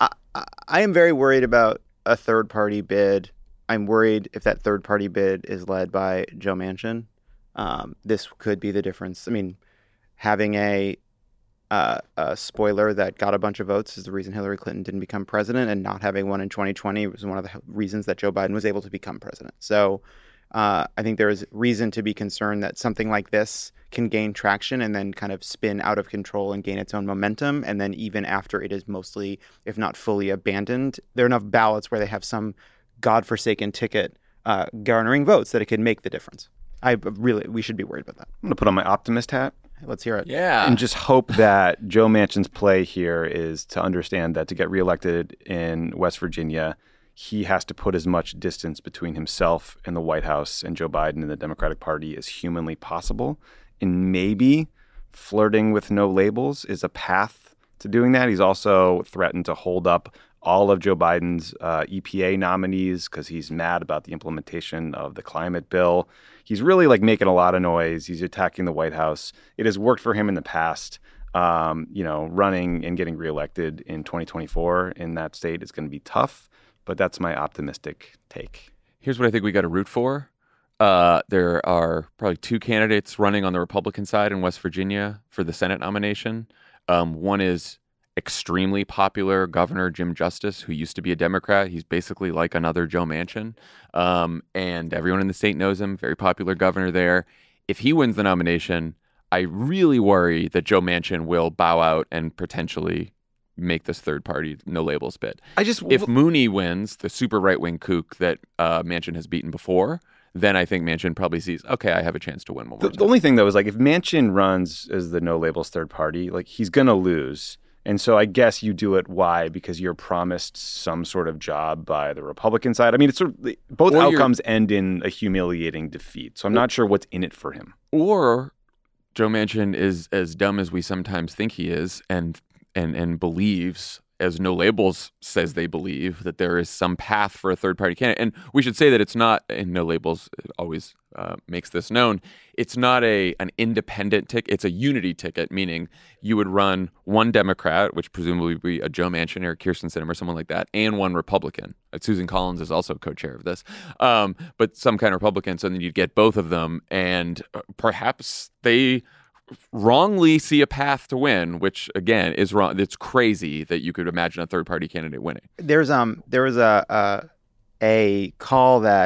I am very worried about a third party bid. I'm worried if that third party bid is led by Joe Manchin. Um, this could be the difference. I mean, having a, uh, a spoiler that got a bunch of votes is the reason Hillary Clinton didn't become president, and not having one in twenty twenty was one of the reasons that Joe Biden was able to become president. So uh, I think there is reason to be concerned that something like this can gain traction and then kind of spin out of control and gain its own momentum. And then even after it is mostly, if not fully abandoned, there are enough ballots where they have some godforsaken ticket uh, garnering votes that it could make the difference. I really, we should be worried about that. I'm going to put on my optimist hat Let's hear it. Yeah. and just hope that Joe Manchin's play here is to understand that to get reelected in West Virginia, he has to put as much distance between himself and the White House and Joe Biden and the Democratic Party as humanly possible. And maybe flirting with No Labels is a path to doing that. He's also threatened to hold up all of Joe Biden's uh, E P A nominees because he's mad about the implementation of the climate bill. He's really like making a lot of noise. He's attacking the White House. It has worked for him in the past. Um, you know, running and getting reelected in twenty twenty-four in that state is going to be tough, but that's my optimistic take. Here's what I think we got to root for. Uh, there are probably two candidates running on the Republican side in West Virginia for the Senate nomination. Um, one is extremely popular Governor Jim Justice, who used to be a Democrat. He's basically like another Joe Manchin. Um, and everyone in the state knows him, very popular governor there. If he wins the nomination, I really worry that Joe Manchin will bow out and potentially make this third party No Labels bid. I just If Mooney wins, the super right-wing kook that uh, Manchin has beaten before, then I think Manchin probably sees, okay, I have a chance to win one more The, time. the only thing though is like if Manchin runs as the No Labels third party, like he's gonna lose, and so I guess you do it. Why? Because you're promised some sort of job by the Republican side. I mean, it's sort of both Or you're- outcomes end in a humiliating defeat. So I'm not sure what's in it for him. Or Joe Manchin is as dumb as we sometimes think he is, and and and believes, as No Labels says they believe, that there is some path for a third-party candidate. And we should say that it's not, and No Labels always uh, makes this known, it's not a an independent ticket, it's a unity ticket, meaning you would run one Democrat, which presumably would be a Joe Manchin or Kirsten Sinema or someone like that, and one Republican. Uh, Susan Collins is also co-chair of this, um, but some kind of Republican, so then you'd get both of them, and uh, perhaps they wrongly see a path to win, which again is wrong. It's crazy that you could imagine a third party candidate winning. There's um there was a a, a call that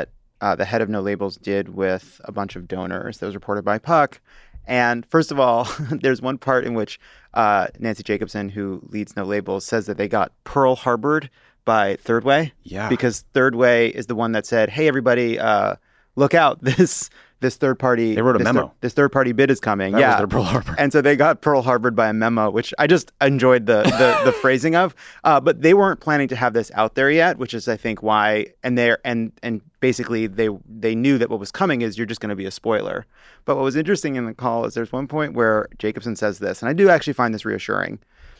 uh, the head of No Labels did with a bunch of donors that was reported by Puck. And first of all, there's one part in which uh, Nancy Jacobson, who leads No Labels, says that they got Pearl Harbored by Third Way. Yeah. Because Third Way is the one that said, hey, everybody, uh, look out. This this third party. They wrote a this memo. Thir- this third party bid is coming. That yeah. was their Pearl Harbor. And so they got Pearl Harbored by a memo, which I just enjoyed the the, the phrasing of. Uh, but they weren't planning to have this out there yet, which is, I think, why. And they're and and basically they they knew that what was coming is you're just going to be a spoiler. But what was interesting in the call is there's one point where Jacobson says this, and I do actually find this reassuring.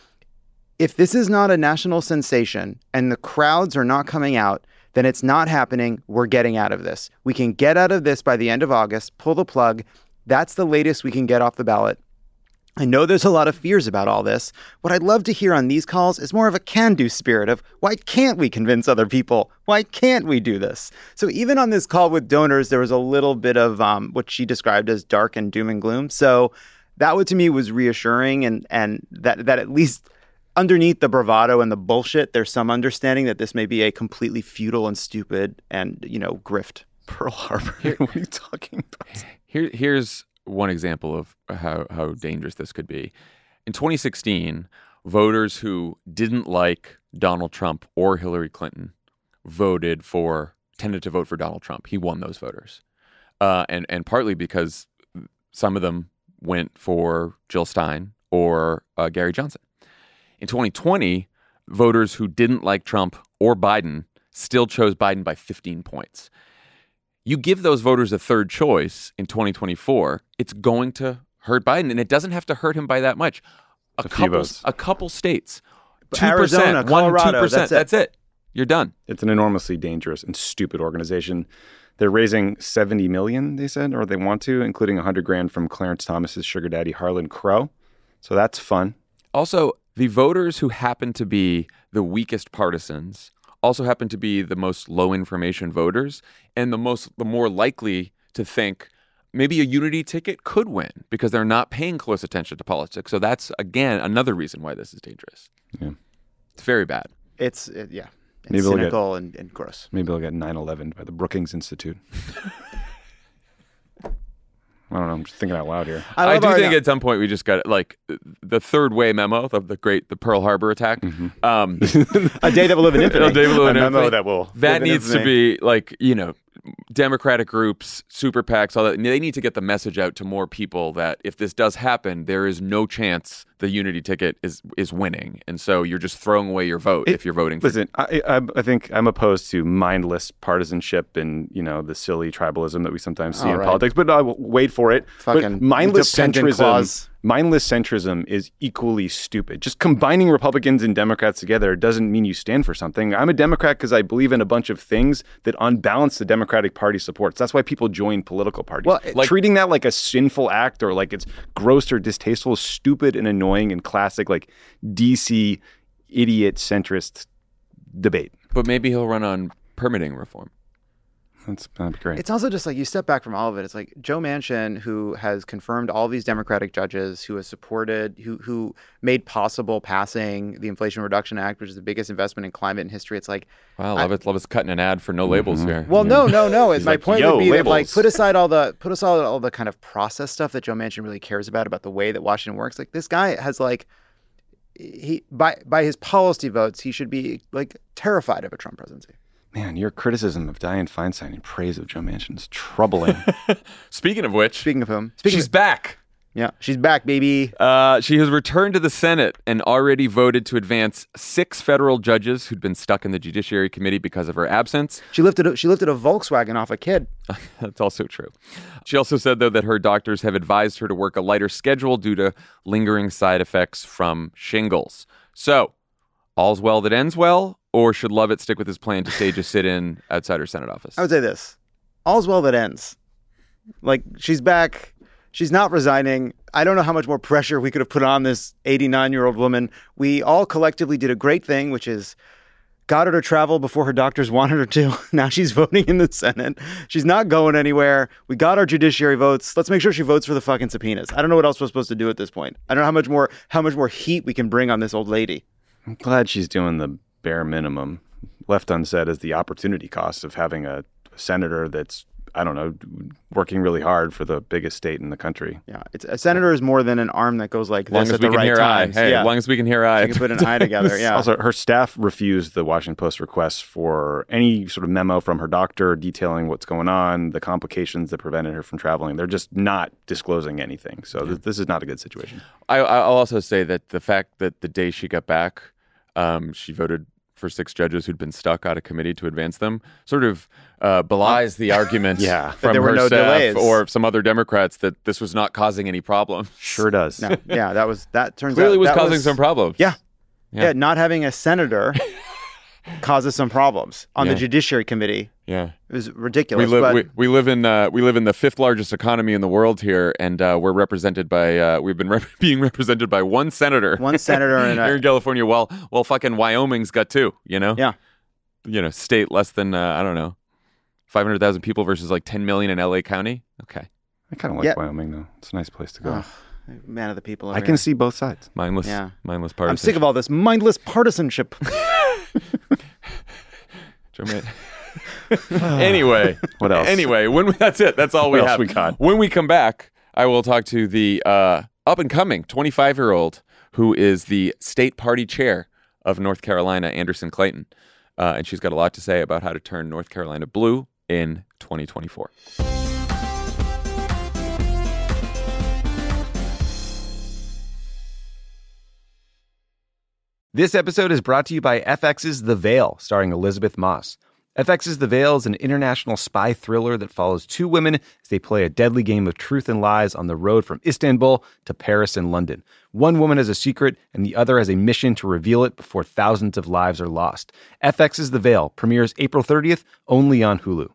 If this is not a national sensation and the crowds are not coming out, then it's not happening. We're getting out of this. We can get out of this by the end of August, pull the plug. That's the latest we can get off the ballot. I know there's a lot of fears about all this. What I'd love to hear on these calls is more of a can-do spirit of why can't we convince other people? Why can't we do this? So even on this call with donors, there was a little bit of um, what she described as dark and doom and gloom. So that would, to me, was reassuring, and and that that at least underneath the bravado and the bullshit, there's some understanding that this may be a completely futile and stupid and, you know, grift. Pearl Harbor. What are you talking about? Here, here's one example of how, how dangerous this could be. In twenty sixteen, voters who didn't like Donald Trump or Hillary Clinton voted for, tended to vote for Donald Trump. He won those voters. Uh, and, and partly because some of them went for Jill Stein or uh, Gary Johnson. In twenty twenty, voters who didn't like Trump or Biden still chose Biden by fifteen points. You give those voters a third choice in twenty twenty-four, it's going to hurt Biden, and it doesn't have to hurt him by that much. A, A few couple, votes. a couple states, two percent, Arizona, Colorado, one, two percent. that's it. That's it. You're done. It's an enormously dangerous and stupid organization. They're raising seventy million, they said, or they want to, including one hundred grand from Clarence Thomas's sugar daddy, Harlan Crow. So that's fun. Also, the voters who happen to be the weakest partisans also happen to be the most low information voters and the most the more likely to think maybe a unity ticket could win because they're not paying close attention to politics. So that's, again, another reason why this is dangerous. Yeah. It's very bad. It's, it, yeah, it's Maybe we'll get- cynical and, and gross. Maybe they'll get nine eleven by the Brookings Institute. I don't know. I'm just thinking out loud here. I, love do our- think at some point we just got like the Third Way memo of the great the Pearl Harbor attack. Um, A day that will live in infamy. A day will live in A memo infamy. that will that live in needs to infamy. be like, you know, Democratic groups, super PACs, all that. They need to get the message out to more people that if this does happen, there is no chance the unity ticket is is winning, and so you're just throwing away your vote It- if you're voting for. Listen, I, I I think I'm opposed to mindless partisanship and, you know, the silly tribalism that we sometimes see All in right. politics. But I will wait for it. Fucking but mindless dependent centrism, clause. mindless centrism is equally stupid. Just combining Republicans and Democrats together doesn't mean you stand for something. I'm a Democrat because I believe in a bunch of things that on balance the Democratic Party supports. That's why people join political parties. Well, like, treating that like a sinful act or like it's gross or distasteful is stupid and annoying and classic like D C idiot centrist debate. But maybe he'll run on permitting reform. That's, that'd be great. It's also just like you step back from all of it. It's like Joe Manchin, who has confirmed all these Democratic judges, who has supported, who who made possible passing the Inflation Reduction Act, which is the biggest investment in climate in history. It's like, Wow, love it. Love us cutting an ad for no labels here. well, no, no, no. It's He's my like, point "Yo, would be that like labels." put aside all the put aside all the kind of process stuff that Joe Manchin really cares about about the way that Washington works. Like this guy has like he by by his policy votes, he should be like terrified of a Trump presidency. Man, your criticism of Dianne Feinstein in praise of Joe Manchin is troubling. Speaking of which, Speaking of whom, speaking she's of, back. yeah, she's back, baby. Uh, she has returned to the Senate and already voted to advance six federal judges who'd been stuck in the Judiciary Committee because of her absence. She lifted a, she lifted a Volkswagen off a kid. That's also true. She also said, though, that her doctors have advised her to work a lighter schedule due to lingering side effects from shingles. So, all's well that ends well, or should Lovett stick with his plan to stage a sit-in outside her Senate office? I would say this: all's well that ends. Like she's back. She's not resigning. I don't know how much more pressure we could have put on this eighty-nine-year-old woman. We all collectively did a great thing, which is got her to travel before her doctors wanted her to. Now she's voting in the Senate. She's not going anywhere. We got our judiciary votes. Let's make sure she votes for the fucking subpoenas. I don't know what else we're supposed to do at this point. I don't know how much more how much more heat we can bring on this old lady. I'm glad she's doing the bare minimum. Left unsaid is the opportunity cost of having a, senator that's, I don't know, working really hard for the biggest state in the country. Yeah, it's a senator is more than an arm that goes like As long this as at we the can right hear times. I. Hey, yeah. as long as we can hear I. You can put an eye together. Yeah. Also, her staff refused the Washington Post request for any sort of memo from her doctor detailing what's going on, the complications that prevented her from traveling. They're just not disclosing anything. So th- this is not a good situation. I, I'll also say that the fact that the day she got back, um, she voted for six judges who'd been stuck out of committee to advance them, sort of uh, belies the argument Yeah. from there were her no staff delays. or some other Democrats that this was not causing any problems. Sure does. No, yeah, that was that turns Clearly out was that causing was, some problems. Yeah. Yeah. yeah, Not having a senator causes some problems on Yeah. the Judiciary Committee. Yeah. It was We ridiculous. live but we, we live in uh, we live in the fifth largest economy in the world here, and uh, we're represented by uh, we've been rep- being represented by one senator. one senator and here a, in California. Well, well, fucking Wyoming's got two. You know. yeah, You know, state less than uh, I don't know, five hundred thousand people versus like ten million in L A County. Okay. I kind of like Yeah. Wyoming, though. It's a nice place to go. Ugh, man of the people. I over can here. see both sides. Mindless. Yeah. Mindless I'm partisanship. sick of all this mindless partisanship. Joe Matt- anyway, What else? Anyway, when we, that's it. That's all we What else have. we got? When we come back, I will talk to the uh, up and coming twenty-five year old who is the state party chair of North Carolina, Anderson Clayton, uh, and she's got a lot to say about how to turn North Carolina blue in twenty twenty-four. This episode is brought to you by F X's The Veil, starring Elizabeth Moss. F X's The Veil is an international spy thriller that follows two women as they play a deadly game of truth and lies on the road from Istanbul to Paris and London. One woman has a secret, and the other has a mission to reveal it before thousands of lives are lost. F X's The Veil premieres April thirtieth, only on Hulu.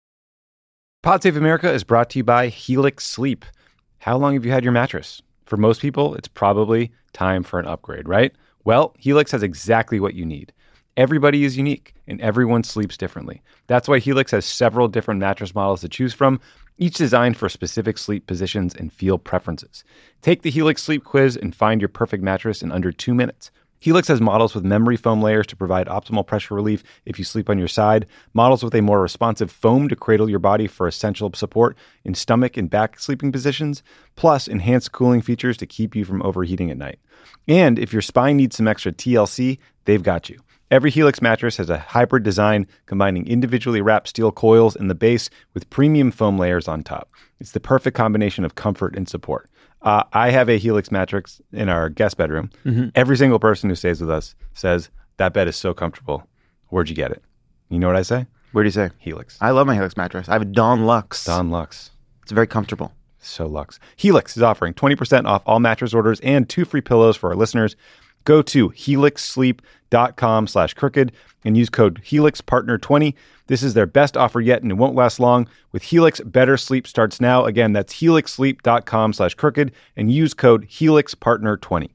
Pod Save America is brought to you by Helix Sleep. How long have you had your mattress? For most people, it's probably time for an upgrade, right? Well, Helix has exactly what you need. Everybody is unique, and everyone sleeps differently. That's why Helix has several different mattress models to choose from, each designed for specific sleep positions and feel preferences. Take the Helix Sleep Quiz and find your perfect mattress in under two minutes. Helix has models with memory foam layers to provide optimal pressure relief if you sleep on your side, models with a more responsive foam to cradle your body for essential support in stomach and back sleeping positions, plus enhanced cooling features to keep you from overheating at night. And if your spine needs some extra T L C, they've got you. Every Helix mattress has a hybrid design combining individually wrapped steel coils in the base with premium foam layers on top. It's the perfect combination of comfort and support. Uh, I have a Helix mattress in our guest bedroom. Mm-hmm. Every single person who stays with us says, that bed is so comfortable. Where'd you get it? You know what I say? Where do you say? Helix. I love my Helix mattress. I have a Dawn Lux. Dawn Lux. It's very comfortable. So Lux. Helix is offering twenty percent off all mattress orders and two free pillows for our listeners. Go to helixsleep.com slash crooked and use code Helix Partner twenty. This is their best offer yet, and it won't last long. With Helix, better sleep starts now. Again, that's helixsleep.com slash crooked and use code Helix Partner twenty.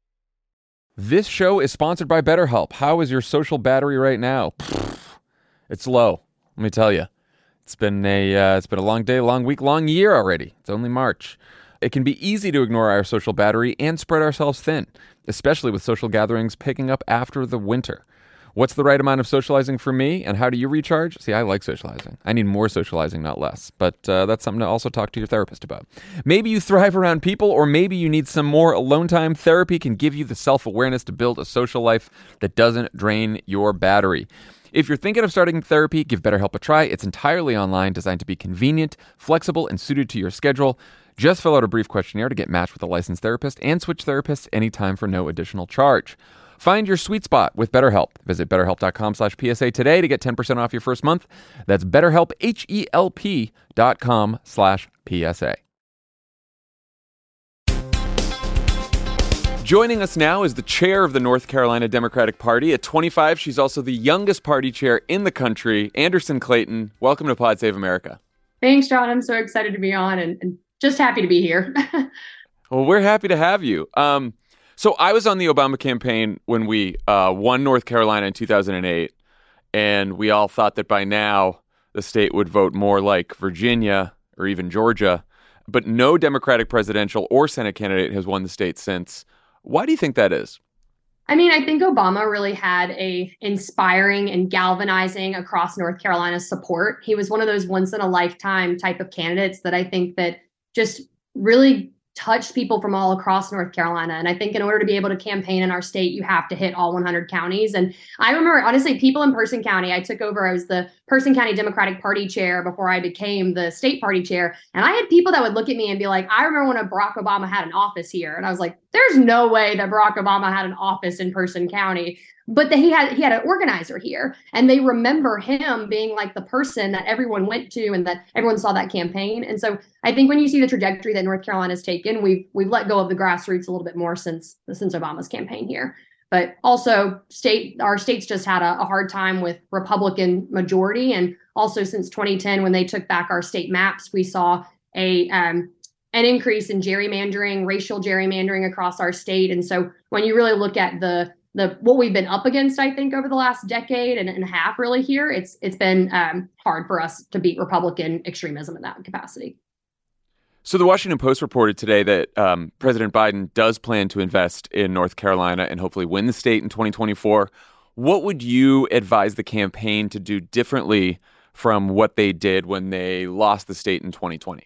This show is sponsored by BetterHelp. How is your social battery right now? It's low. Let me tell you. It's been a uh, it's been a long day, long week, long year already. It's only March. It can be easy to ignore our social battery and spread ourselves thin, especially with social gatherings picking up after the winter. What's the right amount of socializing for me, and how do you recharge? See, I like socializing. I need more socializing, not less. But uh, that's something to also talk to your therapist about. Maybe you thrive around people, or maybe you need some more alone time. Therapy can give you the self-awareness to build a social life that doesn't drain your battery. If you're thinking of starting therapy, give BetterHelp a try. It's entirely online, designed to be convenient, flexible, and suited to your schedule. Just fill out a brief questionnaire to get matched with a licensed therapist and switch therapists anytime for no additional charge. Find your sweet spot with BetterHelp. Visit betterhelp.com slash PSA today to get ten percent off your first month. That's BetterHelp, H-E-L-P dot com slash PSA. Joining us now is the chair of the North Carolina Democratic Party. At twenty-five, she's also the youngest party chair in the country, Anderson Clayton. Welcome to Pod Save America. Thanks, John. I'm so excited to be on and, and just happy to be here. Well, we're happy to have you. Um, so I was on the Obama campaign when we uh, won North Carolina in two thousand eight, and we all thought that by now the state would vote more like Virginia or even Georgia, but no Democratic presidential or Senate candidate has won the state since. Why do you think that is? I mean, I think Obama really had a inspiring and galvanizing across North Carolina support. He was one of those once in a lifetime type of candidates that I think that just really touched people from all across North Carolina. And I think in order to be able to campaign in our state, you have to hit all one hundred counties. And I remember, honestly, people in Person County, I took over, I was the Person County Democratic Party chair before I became the state party chair. And I had people that would look at me and be like, I remember when Barack Obama had an office here. And I was like, there's no way that Barack Obama had an office in Person County. But the, he had he had an organizer here, and they remember him being like the person that everyone went to and that everyone saw that campaign. And so I think when you see the trajectory that North Carolina's taken, we've we've let go of the grassroots a little bit more since since Obama's campaign here. But also, state our state's just had a, a hard time with Republican majority, and also since twenty ten, when they took back our state maps, we saw a um, an increase in gerrymandering, racial gerrymandering across our state. And so when you really look at the the what we've been up against, I think over the last decade and, and a half, really here, it's it's been um, hard for us to beat Republican extremism in that capacity. So the Washington Post reported today that um, President Biden does plan to invest in North Carolina and hopefully win the state in twenty twenty-four. What would you advise the campaign to do differently from what they did when they lost the state in twenty twenty?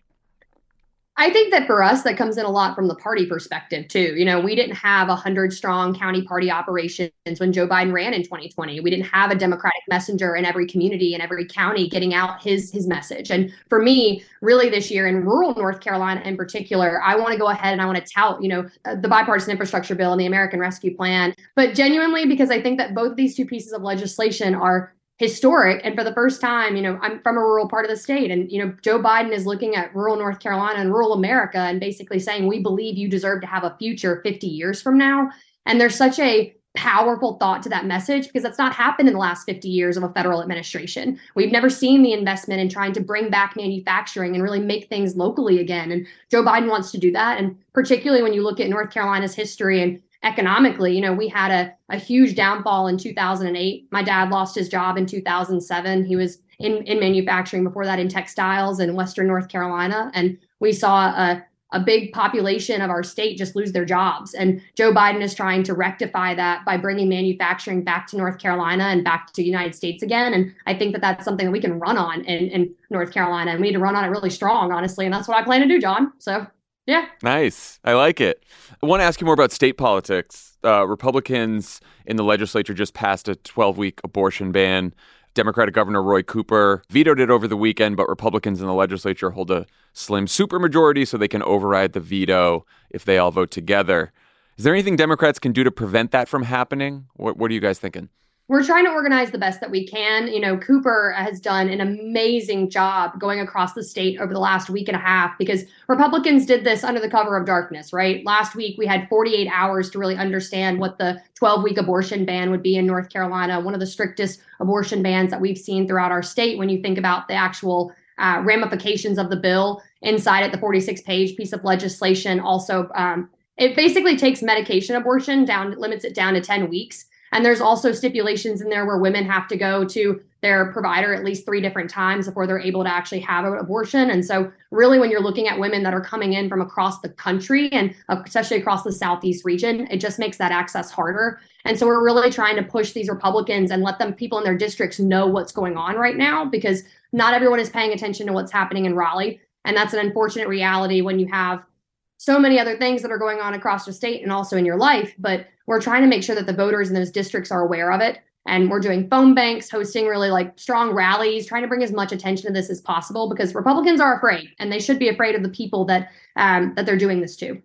I think that for us, that comes in a lot from the party perspective, too. You know, we didn't have a hundred strong county party operations when Joe Biden ran in twenty twenty. We didn't have a Democratic messenger in every community and every county getting out his his message. And for me, really this year in rural North Carolina in particular, I want to go ahead and I want to tout, you know, the bipartisan infrastructure bill and the American Rescue Plan. But genuinely, because I think that both of these two pieces of legislation are historic. And for the first time, you know, I'm from a rural part of the state, and, you know, Joe Biden is looking at rural North Carolina and rural America and basically saying, we believe you deserve to have a future fifty years from now. And there's such a powerful thought to that message, because that's not happened in the last fifty years of a federal administration. We've never seen the investment in trying to bring back manufacturing and really make things locally again. And Joe Biden wants to do that. And particularly when you look at North Carolina's history and economically, you know, we had a, a huge downfall in two thousand eight. My dad lost his job in two thousand seven. He was in, in manufacturing before that in textiles in Western North Carolina. And we saw a, a big population of our state just lose their jobs. And Joe Biden is trying to rectify that by bringing manufacturing back to North Carolina and back to the United States again. And I think that that's something that we can run on in, in North Carolina. And we need to run on it really strong, honestly. And that's what I plan to do, John. So yeah. Nice. I like it. I want to ask you more about state politics. Uh, Republicans in the legislature just passed a twelve-week abortion ban. Democratic Governor Roy Cooper vetoed it over the weekend, but Republicans in the legislature hold a slim supermajority so they can override the veto if they all vote together. Is there anything Democrats can do to prevent that from happening? What, what are you guys thinking? We're trying to organize the best that we can. You know, Cooper has done an amazing job going across the state over the last week and a half, because Republicans did this under the cover of darkness, right? Last week, we had forty-eight hours to really understand what the twelve-week abortion ban would be in North Carolina, one of the strictest abortion bans that we've seen throughout our state when you think about the actual uh, ramifications of the bill. Inside it, the forty-six page piece of legislation also, um, it basically takes medication abortion down, limits it down to ten weeks. And there's also stipulations in there where women have to go to their provider at least three different times before they're able to actually have an abortion. And so really, when you're looking at women that are coming in from across the country and especially across the Southeast region, it just makes that access harder. And so we're really trying to push these Republicans and let them, people in their districts, know what's going on right now, because not everyone is paying attention to what's happening in Raleigh. And that's an unfortunate reality when you have so many other things that are going on across the state and also in your life. But we're trying to make sure that the voters in those districts are aware of it. And we're doing phone banks, hosting really like strong rallies, trying to bring as much attention to this as possible, because Republicans are afraid, and they should be afraid of the people that um, that they're doing this to.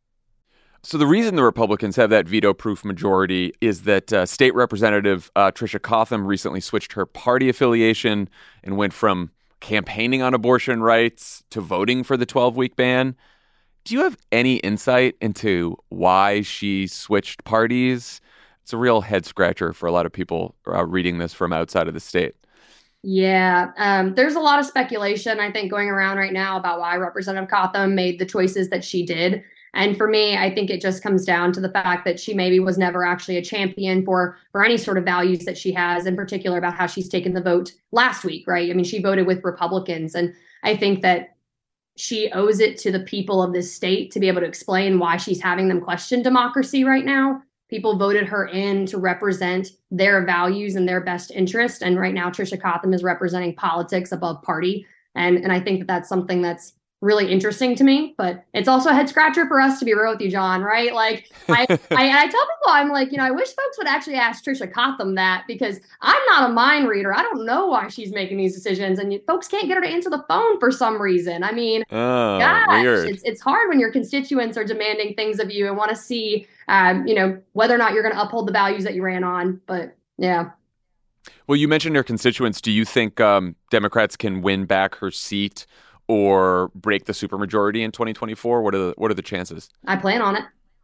So the reason the Republicans have that veto-proof majority is that uh, State Representative uh, Tricia Cotham recently switched her party affiliation and went from campaigning on abortion rights to voting for the twelve-week ban. Do you have any insight into why she switched parties? It's a real head scratcher for a lot of people uh, reading this from outside of the state. Yeah, um, there's a lot of speculation, I think, going around right now about why Representative Cotham made the choices that she did. And for me, I think it just comes down to the fact that she maybe was never actually a champion for, for any sort of values that she has, in particular about how she's taken the vote last week, right? I mean, she voted with Republicans. And I think that she owes it to the people of this state to be able to explain why she's having them question democracy right now. People voted her in to represent their values and their best interest. And right now, Trisha Cotham is representing politics above party. And, and I think that that's something that's really interesting to me, but it's also a head scratcher for us, to be real with you, John, right? Like I, I, I tell people, I'm like, you know, I wish folks would actually ask Trisha Cotham that, because I'm not a mind reader. I don't know why she's making these decisions, and you, folks can't get her to answer the phone for some reason. I mean, oh, gosh, weird. it's it's hard when your constituents are demanding things of you and want to see, um, you know, whether or not you're going to uphold the values that you ran on. But yeah. Well, you mentioned her constituents. Do you think um, Democrats can win back her seat or break the supermajority in twenty twenty-four? What are the what are the chances? I plan on it.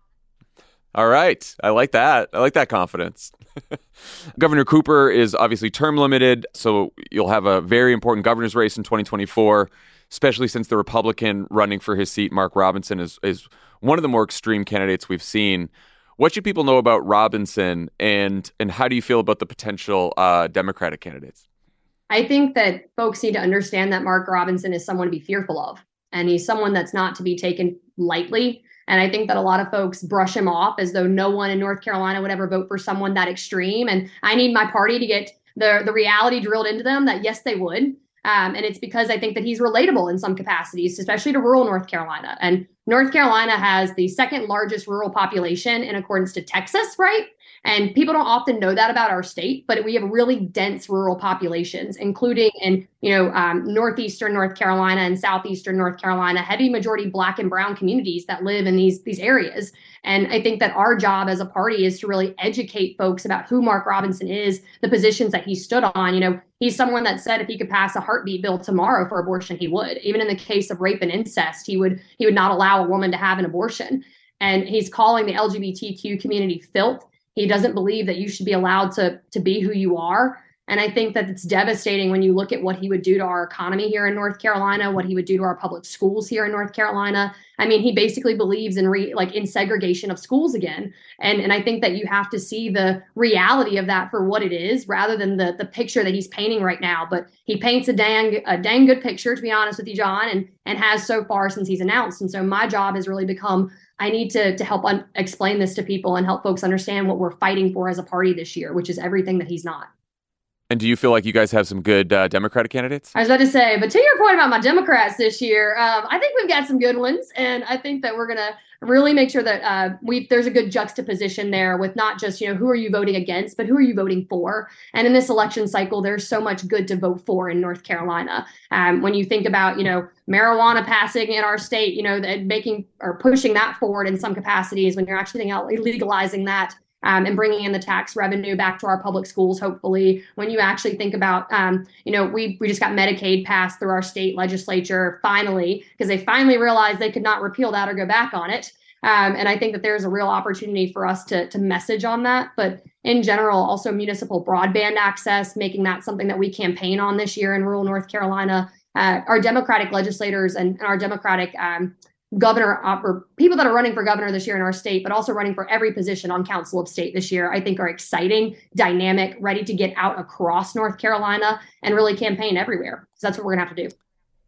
All right. I like that. I like that confidence. Governor Cooper is obviously term limited, so you'll have a very important governor's race in twenty twenty-four, especially since the Republican running for his seat, Mark Robinson, is is one of the more extreme candidates we've seen. What should people know about Robinson, and and how do you feel about the potential uh, Democratic candidates? I think that folks need to understand that Mark Robinson is someone to be fearful of, and he's someone that's not to be taken lightly. And I think that a lot of folks brush him off as though no one in North Carolina would ever vote for someone that extreme. And I need my party to get the, the reality drilled into them that, yes, they would. Um, and it's because I think that he's relatable in some capacities, especially to rural North Carolina. And North Carolina has the second largest rural population in accordance to Texas, right? And people don't often know that about our state, but we have really dense rural populations, including in, you know, um, northeastern North Carolina and southeastern North Carolina, heavy majority Black and brown communities that live in these, these areas. And I think that our job as a party is to really educate folks about who Mark Robinson is, the positions that he stood on. You know, he's someone that said if he could pass a heartbeat bill tomorrow for abortion, he would. Even in the case of rape and incest, he would he would not allow a woman to have an abortion. And he's calling the L G B T Q community filth. He doesn't believe that you should be allowed to, to be who you are. And I think that it's devastating when you look at what he would do to our economy here in North Carolina, what he would do to our public schools here in North Carolina. I mean, he basically believes in re, like in segregation of schools again. And, and I think that you have to see the reality of that for what it is, rather than the, the picture that he's painting right now. But he paints a dang, a dang good picture, to be honest with you, John, and, and has so far since he's announced. And so my job has really become, I need to, to help un- explain this to people and help folks understand what we're fighting for as a party this year, which is everything that he's not. And do you feel like you guys have some good uh, Democratic candidates? I was about to say, but to your point about my Democrats this year, um, I think we've got some good ones. And I think that we're going to really make sure that uh, we there's a good juxtaposition there with not just, you know, who are you voting against, but who are you voting for? And in this election cycle, there's so much good to vote for in North Carolina. Um, when you think about, you know, marijuana passing in our state, you know, that making or pushing that forward in some capacities, when you're actually thinking about legalizing that, Um, and bringing in the tax revenue back to our public schools, hopefully. When you actually think about, um, you know, we we just got Medicaid passed through our state legislature, finally, because they finally realized they could not repeal that or go back on it. Um, and I think that there's a real opportunity for us to, to message on that. But in general, also municipal broadband access, making that something that we campaign on this year in rural North Carolina. Uh, our Democratic legislators and, and our Democratic um governor or people that are running for governor this year in our state, but also running for every position on Council of State this year, I think are exciting, dynamic, ready to get out across North Carolina and really campaign everywhere. So that's what we're gonna have to do.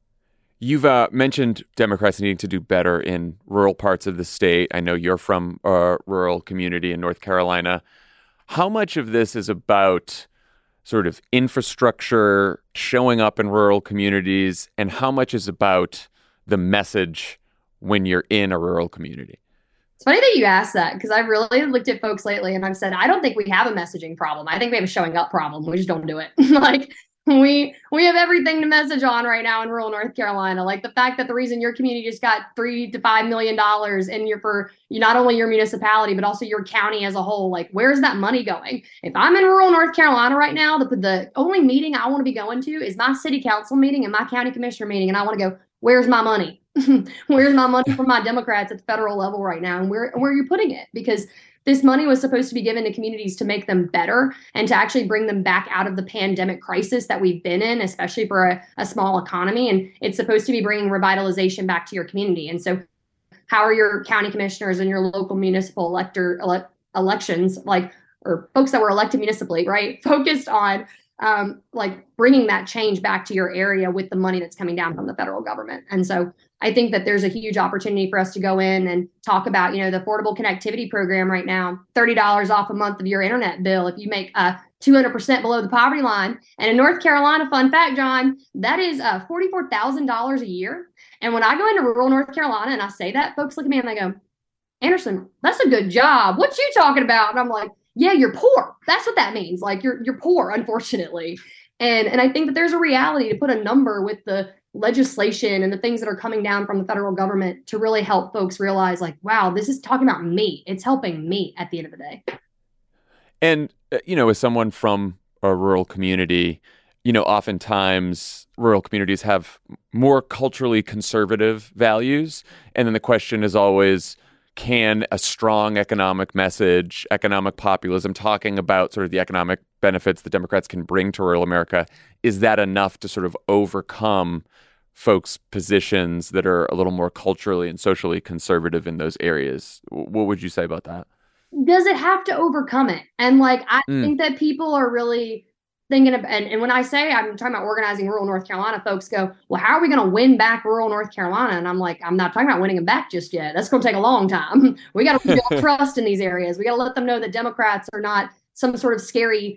You've uh, mentioned Democrats needing to do better in rural parts of the state. I know you're from a rural community in North Carolina. How much of this is about sort of infrastructure showing up in rural communities, and how much is about the message when you're in a rural community? It's funny that you asked that, because I've really looked at folks lately and I've said, I don't think we have a messaging problem. I think we have a showing up problem. We just don't do it. Like we we have everything to message on right now in rural North Carolina. Like the fact that the reason your community just got three to five million dollars in your for you, not only your municipality, but also your county as a whole. Like, where's that money going? If I'm in rural North Carolina right now, the, the only meeting I want to be going to is my city council meeting and my county commissioner meeting. And I want to go, where's my money? Where's my money from my Democrats at the federal level right now? And where, where are you putting it? Because this money was supposed to be given to communities to make them better and to actually bring them back out of the pandemic crisis that we've been in, especially for a, a small economy. And it's supposed to be bringing revitalization back to your community. And so how are your county commissioners and your local municipal elector ele- elections, like, or folks that were elected municipally, right, focused on um, like bringing that change back to your area with the money that's coming down from the federal government. And so I think that there's a huge opportunity for us to go in and talk about, you know, the Affordable Connectivity Program right now, thirty dollars off a month of your internet bill if you make uh, two hundred percent below the poverty line. And in North Carolina, fun fact, John, that is uh, forty-four thousand dollars a year. And when I go into rural North Carolina and I say that, folks look at me and they go, Anderson, that's a good job. What you talking about? And I'm like, yeah, you're poor. That's what that means. Like you're you're poor, unfortunately. And and I think that there's a reality to put a number with the legislation and the things that are coming down from the federal government to really help folks realize like, wow, this is talking about me. It's helping me at the end of the day. And, uh, you know, as someone from a rural community, you know, oftentimes rural communities have more culturally conservative values. And then the question is always, can a strong economic message, economic populism, talking about sort of the economic benefits that Democrats can bring to rural America, is that enough to sort of overcome folks' positions that are a little more culturally and socially conservative in those areas? What would you say about that? Does it have to overcome it? And like, I Mm. think that people are really thinking of, and, and when I say I'm talking about organizing rural North Carolina, folks go, well, how are we going to win back rural North Carolina? And I'm like, I'm not talking about winning them back just yet. That's going to take a long time. We got to build trust in these areas. We got to let them know that Democrats are not some sort of scary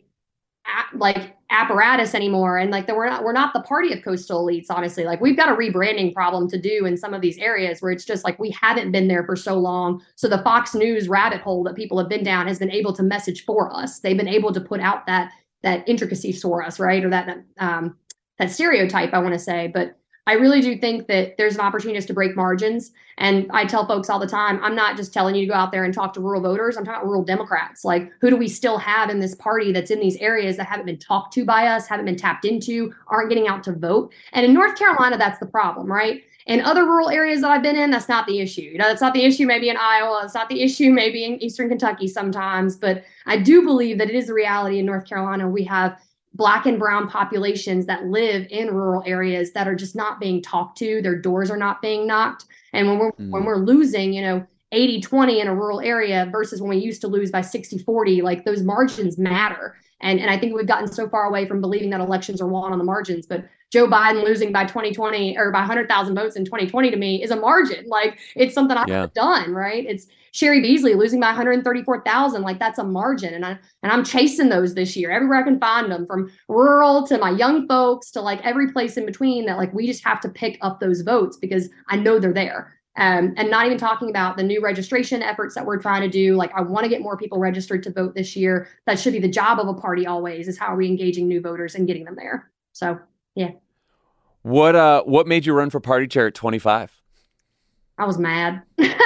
a- like apparatus anymore. And like that we're not, we're not the party of coastal elites, honestly. Like we've got a rebranding problem to do in some of these areas where it's just like we haven't been there for so long. So the Fox News rabbit hole that people have been down has been able to message for us. They've been able to put out that that intricacy for us, right? Or that um, that stereotype, I want to say. But I really do think that there's an opportunity to break margins. And I tell folks all the time, I'm not just telling you to go out there and talk to rural voters. I'm talking about rural Democrats. Like, who do we still have in this party that's in these areas that haven't been talked to by us, haven't been tapped into, aren't getting out to vote? And in North Carolina, that's the problem, right? In other rural areas that I've been in, that's not the issue. You know, that's not the issue maybe in Iowa. It's not the issue maybe in Eastern Kentucky sometimes. But I do believe that it is a reality in North Carolina. We have Black and brown populations that live in rural areas that are just not being talked to. Their doors are not being knocked. And when we're mm. when we're losing, you know, eighty twenty in a rural area versus when we used to lose by sixty forty, like those margins matter. And and I think we've gotten so far away from believing that elections are won on the margins. But Joe Biden losing by twenty twenty or by one hundred thousand votes in twenty twenty to me is a margin. Like it's something I've yeah. done, right? It's Sherry Beasley losing by one hundred thirty-four thousand. Like that's a margin. And I and I'm chasing those this year everywhere I can find them, from rural to my young folks to like every place in between, that like we just have to pick up those votes because I know they're there. Um, and not even talking about the new registration efforts that we're trying to do. Like, I want to get more people registered to vote this year. That should be the job of a party always, is how are we engaging new voters and getting them there. So, yeah. What uh, what made you run for party chair at twenty-five? I was mad.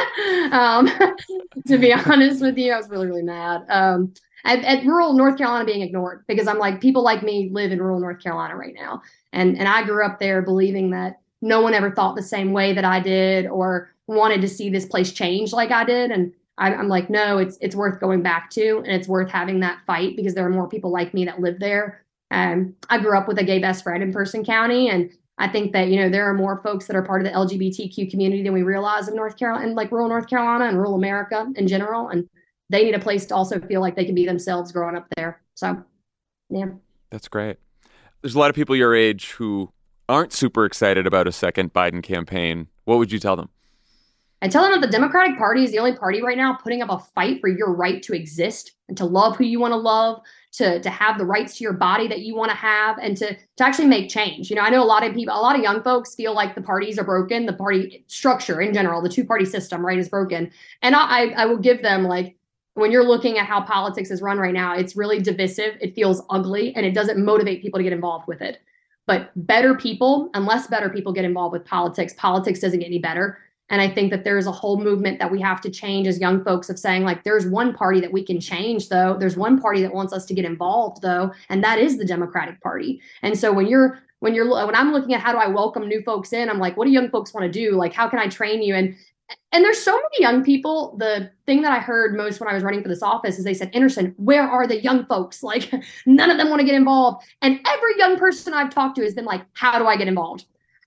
um, to be honest with you, I was really, really mad. Um, at, at rural North Carolina being ignored, because I'm like, people like me live in rural North Carolina right now. And, and I grew up there believing that no one ever thought the same way that I did or wanted to see this place change like I did. And I, I'm like, no, it's it's worth going back to, and it's worth having that fight because there are more people like me that live there. Um, I grew up with a gay best friend in Person County, and I think that, you know, there are more folks that are part of the L G B T Q community than we realize in North Carolina, and like rural North Carolina and rural America in general. And they need a place to also feel like they can be themselves growing up there. So, yeah. That's great. There's a lot of people your age who aren't super excited about a second Biden campaign. What would you tell them? I tell them that the Democratic Party is the only party right now putting up a fight for your right to exist and to love who you want to love, to, to have the rights to your body that you want to have, and to, to actually make change. You know, I know a lot of people, a lot of young folks feel like the parties are broken. The party structure in general, the two-party system, right, is broken. And I, I will give them, like, when you're looking at how politics is run right now, it's really divisive. It feels ugly, and it doesn't motivate people to get involved with it. But better people, unless better people get involved with politics, politics doesn't get any better. And I think that there's a whole movement that we have to change as young folks of saying, like, there's one party that we can change, though. There's one party that wants us to get involved, though, and that is the Democratic Party. And so when you're when you're when I'm looking at how do I welcome new folks in, I'm like, what do young folks want to do? Like, how can I train you? And and there's so many young people. The thing that I heard most when I was running for this office is they said, Anderson, where are the young folks? Like, none of them want to get involved. And every young person I've talked to has been like, how do I get involved?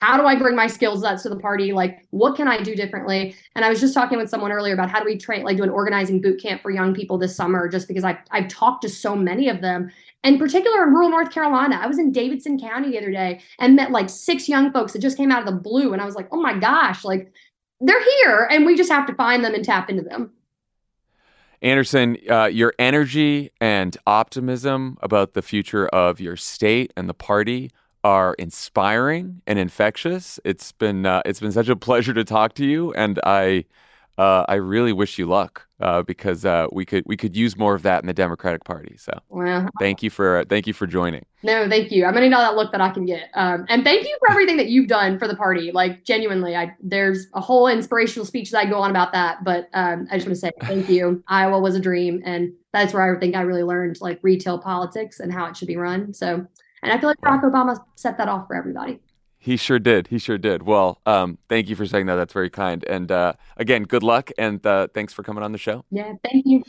how do I bring my skill sets to the party? Like, what can I do differently? And I was just talking with someone earlier about how do we train, like do an organizing boot camp for young people this summer, just because I've, I've talked to so many of them. In particular, in rural North Carolina, I was in Davidson County the other day and met like six young folks that just came out of the blue. And I was like, oh my gosh, like they're here and we just have to find them and tap into them. Anderson, uh, your energy and optimism about the future of your state and the party are inspiring and infectious. It's been uh, it's been such a pleasure to talk to you, and I uh, I really wish you luck uh, because uh, we could we could use more of that in the Democratic Party. So well, thank you for uh, thank you for joining. No, thank you. I'm gonna know that look that I can get, um, and thank you for everything that you've done for the party. Like genuinely, I there's a whole inspirational speech that I go on about that, but um, I just want to say thank you. Iowa was a dream, and that's where I think I really learned like retail politics and how it should be run. So. And I feel like Barack Obama set that off for everybody. He sure did. He sure did. Well, um, thank you for saying that. That's very kind. And uh, again, good luck. And uh, thanks for coming on the show. Yeah, thank you.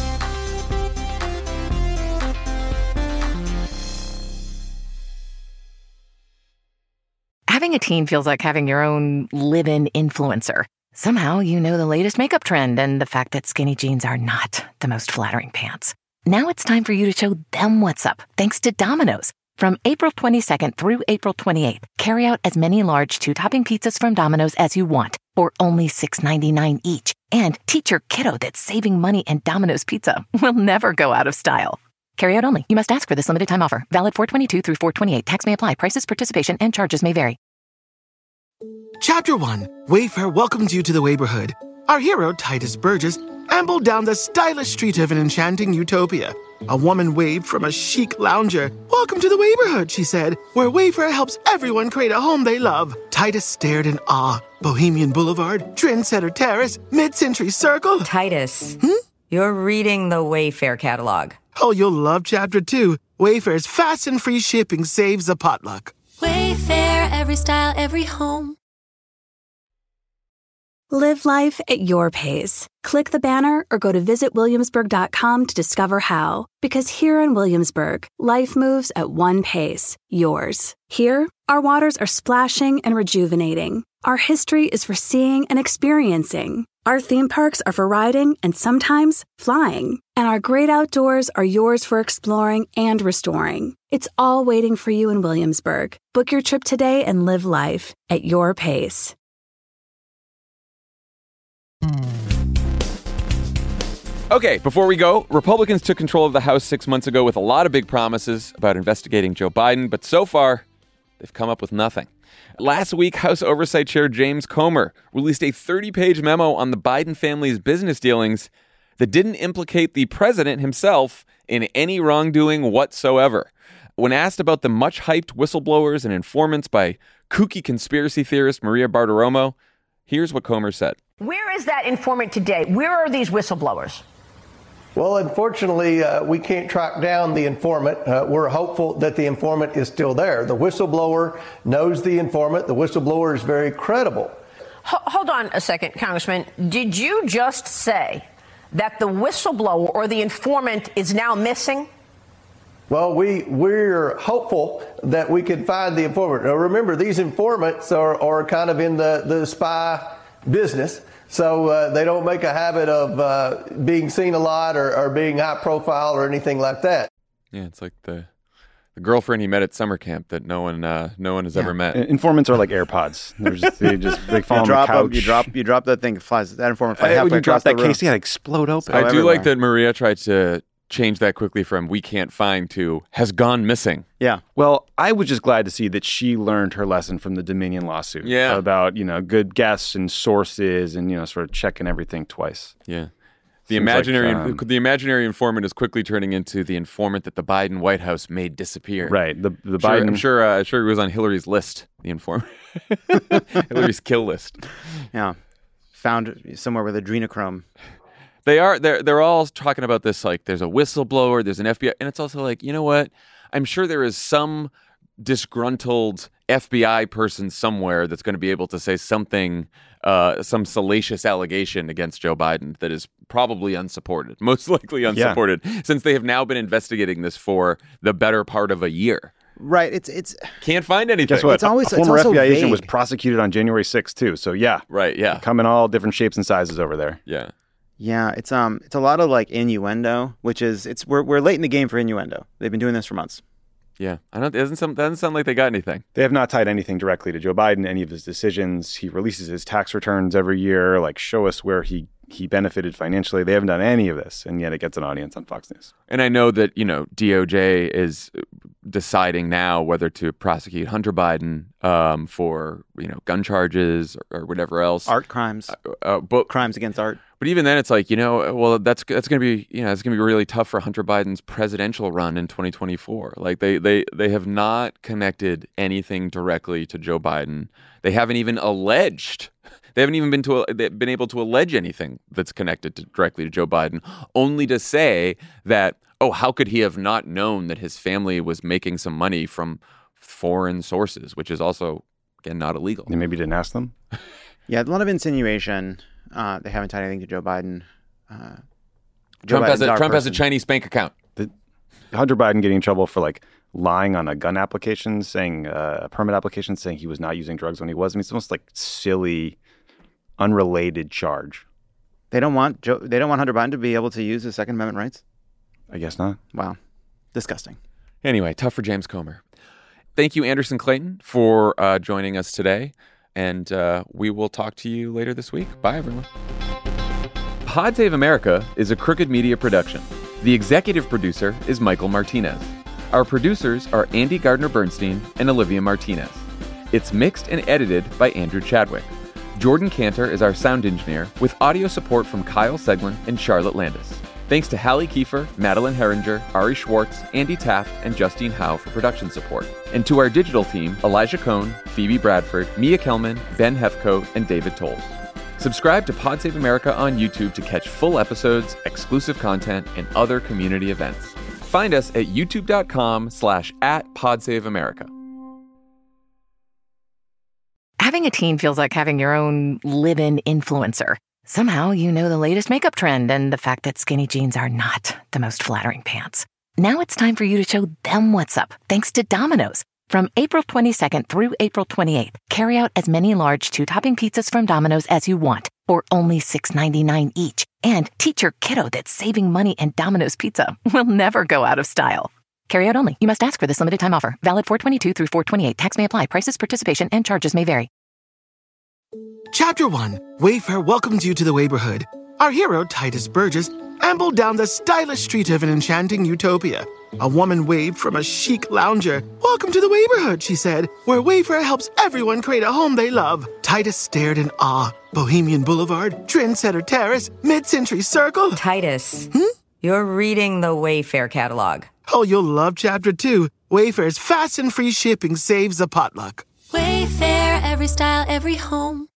Having a teen feels like having your own live-in influencer. Somehow you know the latest makeup trend and the fact that skinny jeans are not the most flattering pants. Now it's time for you to show them what's up, thanks to Domino's. From April twenty-second through April twenty-eighth, carry out as many large two-topping pizzas from Domino's as you want for only six ninety-nine each. And teach your kiddo that saving money and Domino's Pizza will never go out of style. Carry out only. You must ask for this limited time offer. Valid four twenty-two through four twenty-eight. Tax may apply. Prices, participation, and charges may vary. Chapter one. Wayfair welcomes you to the neighborhood. Our hero, Titus Burgess, ambled down the stylish street of an enchanting utopia. A woman waved from a chic lounger. Welcome to the neighborhood, she said, where Wayfair helps everyone create a home they love. Titus stared in awe. Bohemian Boulevard, Trendsetter Terrace, Mid-Century Circle. Titus, hmm? You're reading the Wayfair catalog. Oh, you'll love Chapter two. Wayfair's fast and free shipping saves a potluck. Wayfair, every style, every home. Live life at your pace. Click the banner or go to visit williamsburg dot com to discover how. Because here in Williamsburg, life moves at one pace, yours. Here, our waters are splashing and rejuvenating. Our history is for seeing and experiencing. Our theme parks are for riding and sometimes flying. And our great outdoors are yours for exploring and restoring. It's all waiting for you in Williamsburg. Book your trip today and live life at your pace. Okay, before we go, Republicans took control of the House six months ago with a lot of big promises about investigating Joe Biden, but so far, they've come up with nothing. Last week, House Oversight Chair James Comer released a thirty-page memo on the Biden family's business dealings that didn't implicate the president himself in any wrongdoing whatsoever. When asked about the much-hyped whistleblowers and informants by kooky conspiracy theorist Maria Bartiromo, here's what Comer said. Where is that informant today? Where are these whistleblowers? Well, unfortunately, uh, we can't track down the informant. Uh, we're hopeful that the informant is still there. The whistleblower knows the informant. The whistleblower is very credible. H- hold on a second, Congressman. Did you just say that the whistleblower or the informant is now missing? Well, we, we're hopeful that we can find the informant. Now, remember, these informants are, are kind of in the, the spy business. So uh, they don't make a habit of uh, being seen a lot or, or being high profile or anything like that. Yeah, it's like the the girlfriend he met at summer camp that no one uh, no one has yeah. ever met. Informants are like AirPods. They're just, they just they fall on the couch. Them, you drop you drop that thing, it flies. That informant flies uh, halfway when you drop across the that room. case, yeah, explode open. I do everywhere. like that Maria tried to change that quickly from "we can't find" to "has gone missing." Yeah. Well, I was just glad to see that she learned her lesson from the Dominion lawsuit. Yeah. About, you know, good guests and sources and, you know, sort of checking everything twice. Yeah. The Seems imaginary like, um, the imaginary informant is quickly turning into the informant that the Biden White House made disappear. Right. The the Sure, Biden. I'm sure. Uh, I'm sure he was on Hillary's list. The informant. Hillary's kill list. Yeah. Found somewhere with adrenochrome. They are. They're. They're all talking about this. Like, there's a whistleblower. There's an F B I, and it's also like, you know what? I'm sure there is some disgruntled F B I person somewhere that's going to be able to say something, uh, some salacious allegation against Joe Biden that is probably unsupported, most likely unsupported, yeah. since they have now been investigating this for the better part of a year. Right. It's it's can't find anything. Guess what? It's always a former it's also F B I agent vague. was prosecuted on January sixth too. So yeah, right. Yeah, they come in all different shapes and sizes over there. Yeah, yeah. It's um, it's a lot of like innuendo, which is it's we're we're late in the game for innuendo. They've been doing this for months. Yeah, I don't. It doesn't sound, doesn't sound like they got anything. They have not tied anything directly to Joe Biden. Any of his decisions. He releases his tax returns every year. Like, show us where he he benefited financially. They haven't done any of this, and yet it gets an audience on Fox News. And I know that, you know, D O J is deciding now whether to prosecute Hunter Biden um, for, you know, gun charges or, or whatever else. Art crimes. Uh, uh, but, crimes against art. But even then, it's like, you know, well, that's that's going to be, you know, it's going to be really tough for Hunter Biden's presidential run in twenty twenty-four. Like, they, they, they have not connected anything directly to Joe Biden. They haven't even alleged They haven't even been to been able to allege anything that's connected to, directly to Joe Biden, only to say that, oh, how could he have not known that his family was making some money from foreign sources, which is also, again, not illegal. They maybe didn't ask them? Yeah, a lot of insinuation. Uh, they haven't tied anything to Joe Biden. Uh, Joe Trump has a Trump has a Chinese bank account. The, Hunter Biden getting in trouble for like lying on a gun application, saying uh, a permit application, saying he was not using drugs when he was. I mean, it's almost like silly, unrelated charge. They don't want Joe. They don't want Hunter Biden to be able to use his Second Amendment rights. I guess not. Wow, disgusting. Anyway, tough for James Comer. Thank you, Anderson Clayton, for uh, joining us today, and uh, we will talk to you later this week. Bye, everyone. Pod Save America is a Crooked Media production. The executive producer is Michael Martinez. Our producers are Andy Gardner-Bernstein and Olivia Martinez. It's mixed and edited by Andrew Chadwick. Jordan Cantor is our sound engineer, with audio support from Kyle Seglin and Charlotte Landis. Thanks to Hallie Kiefer, Madeline Herringer, Ari Schwartz, Andy Taft, and Justine Howe for production support. And to our digital team, Elijah Cohn, Phoebe Bradford, Mia Kelman, Ben Hefcoat, and David Tolles. Subscribe to Pod Save America on YouTube to catch full episodes, exclusive content, and other community events. Find us at youtube.com slash at podsaveamerica. Having a teen feels like having your own live-in influencer. Somehow you know the latest makeup trend and the fact that skinny jeans are not the most flattering pants. Now it's time for you to show them what's up, thanks to Domino's. From April twenty-second through April twenty-eighth, carry out as many large two-topping pizzas from Domino's as you want, for only six ninety-nine each. And teach your kiddo that saving money and Domino's Pizza will never go out of style. Carry out only. You must ask for this limited time offer. Valid four twenty-two through four twenty-eight. Tax may apply. Prices, participation, and charges may vary. Chapter one. Wayfair welcomes you to the neighborhood. Our hero, Titus Burgess, ambled down the stylish street of an enchanting utopia. A woman waved from a chic lounger. Welcome to the neighborhood, she said, where Wayfair helps everyone create a home they love. Titus stared in awe. Bohemian Boulevard, Trendsetter Terrace, Mid-Century Circle. Titus, hmm? You're reading the Wayfair catalog. Oh, you'll love Chapter two. Wayfair's fast and free shipping saves a potluck. Wayfair, every style, every home.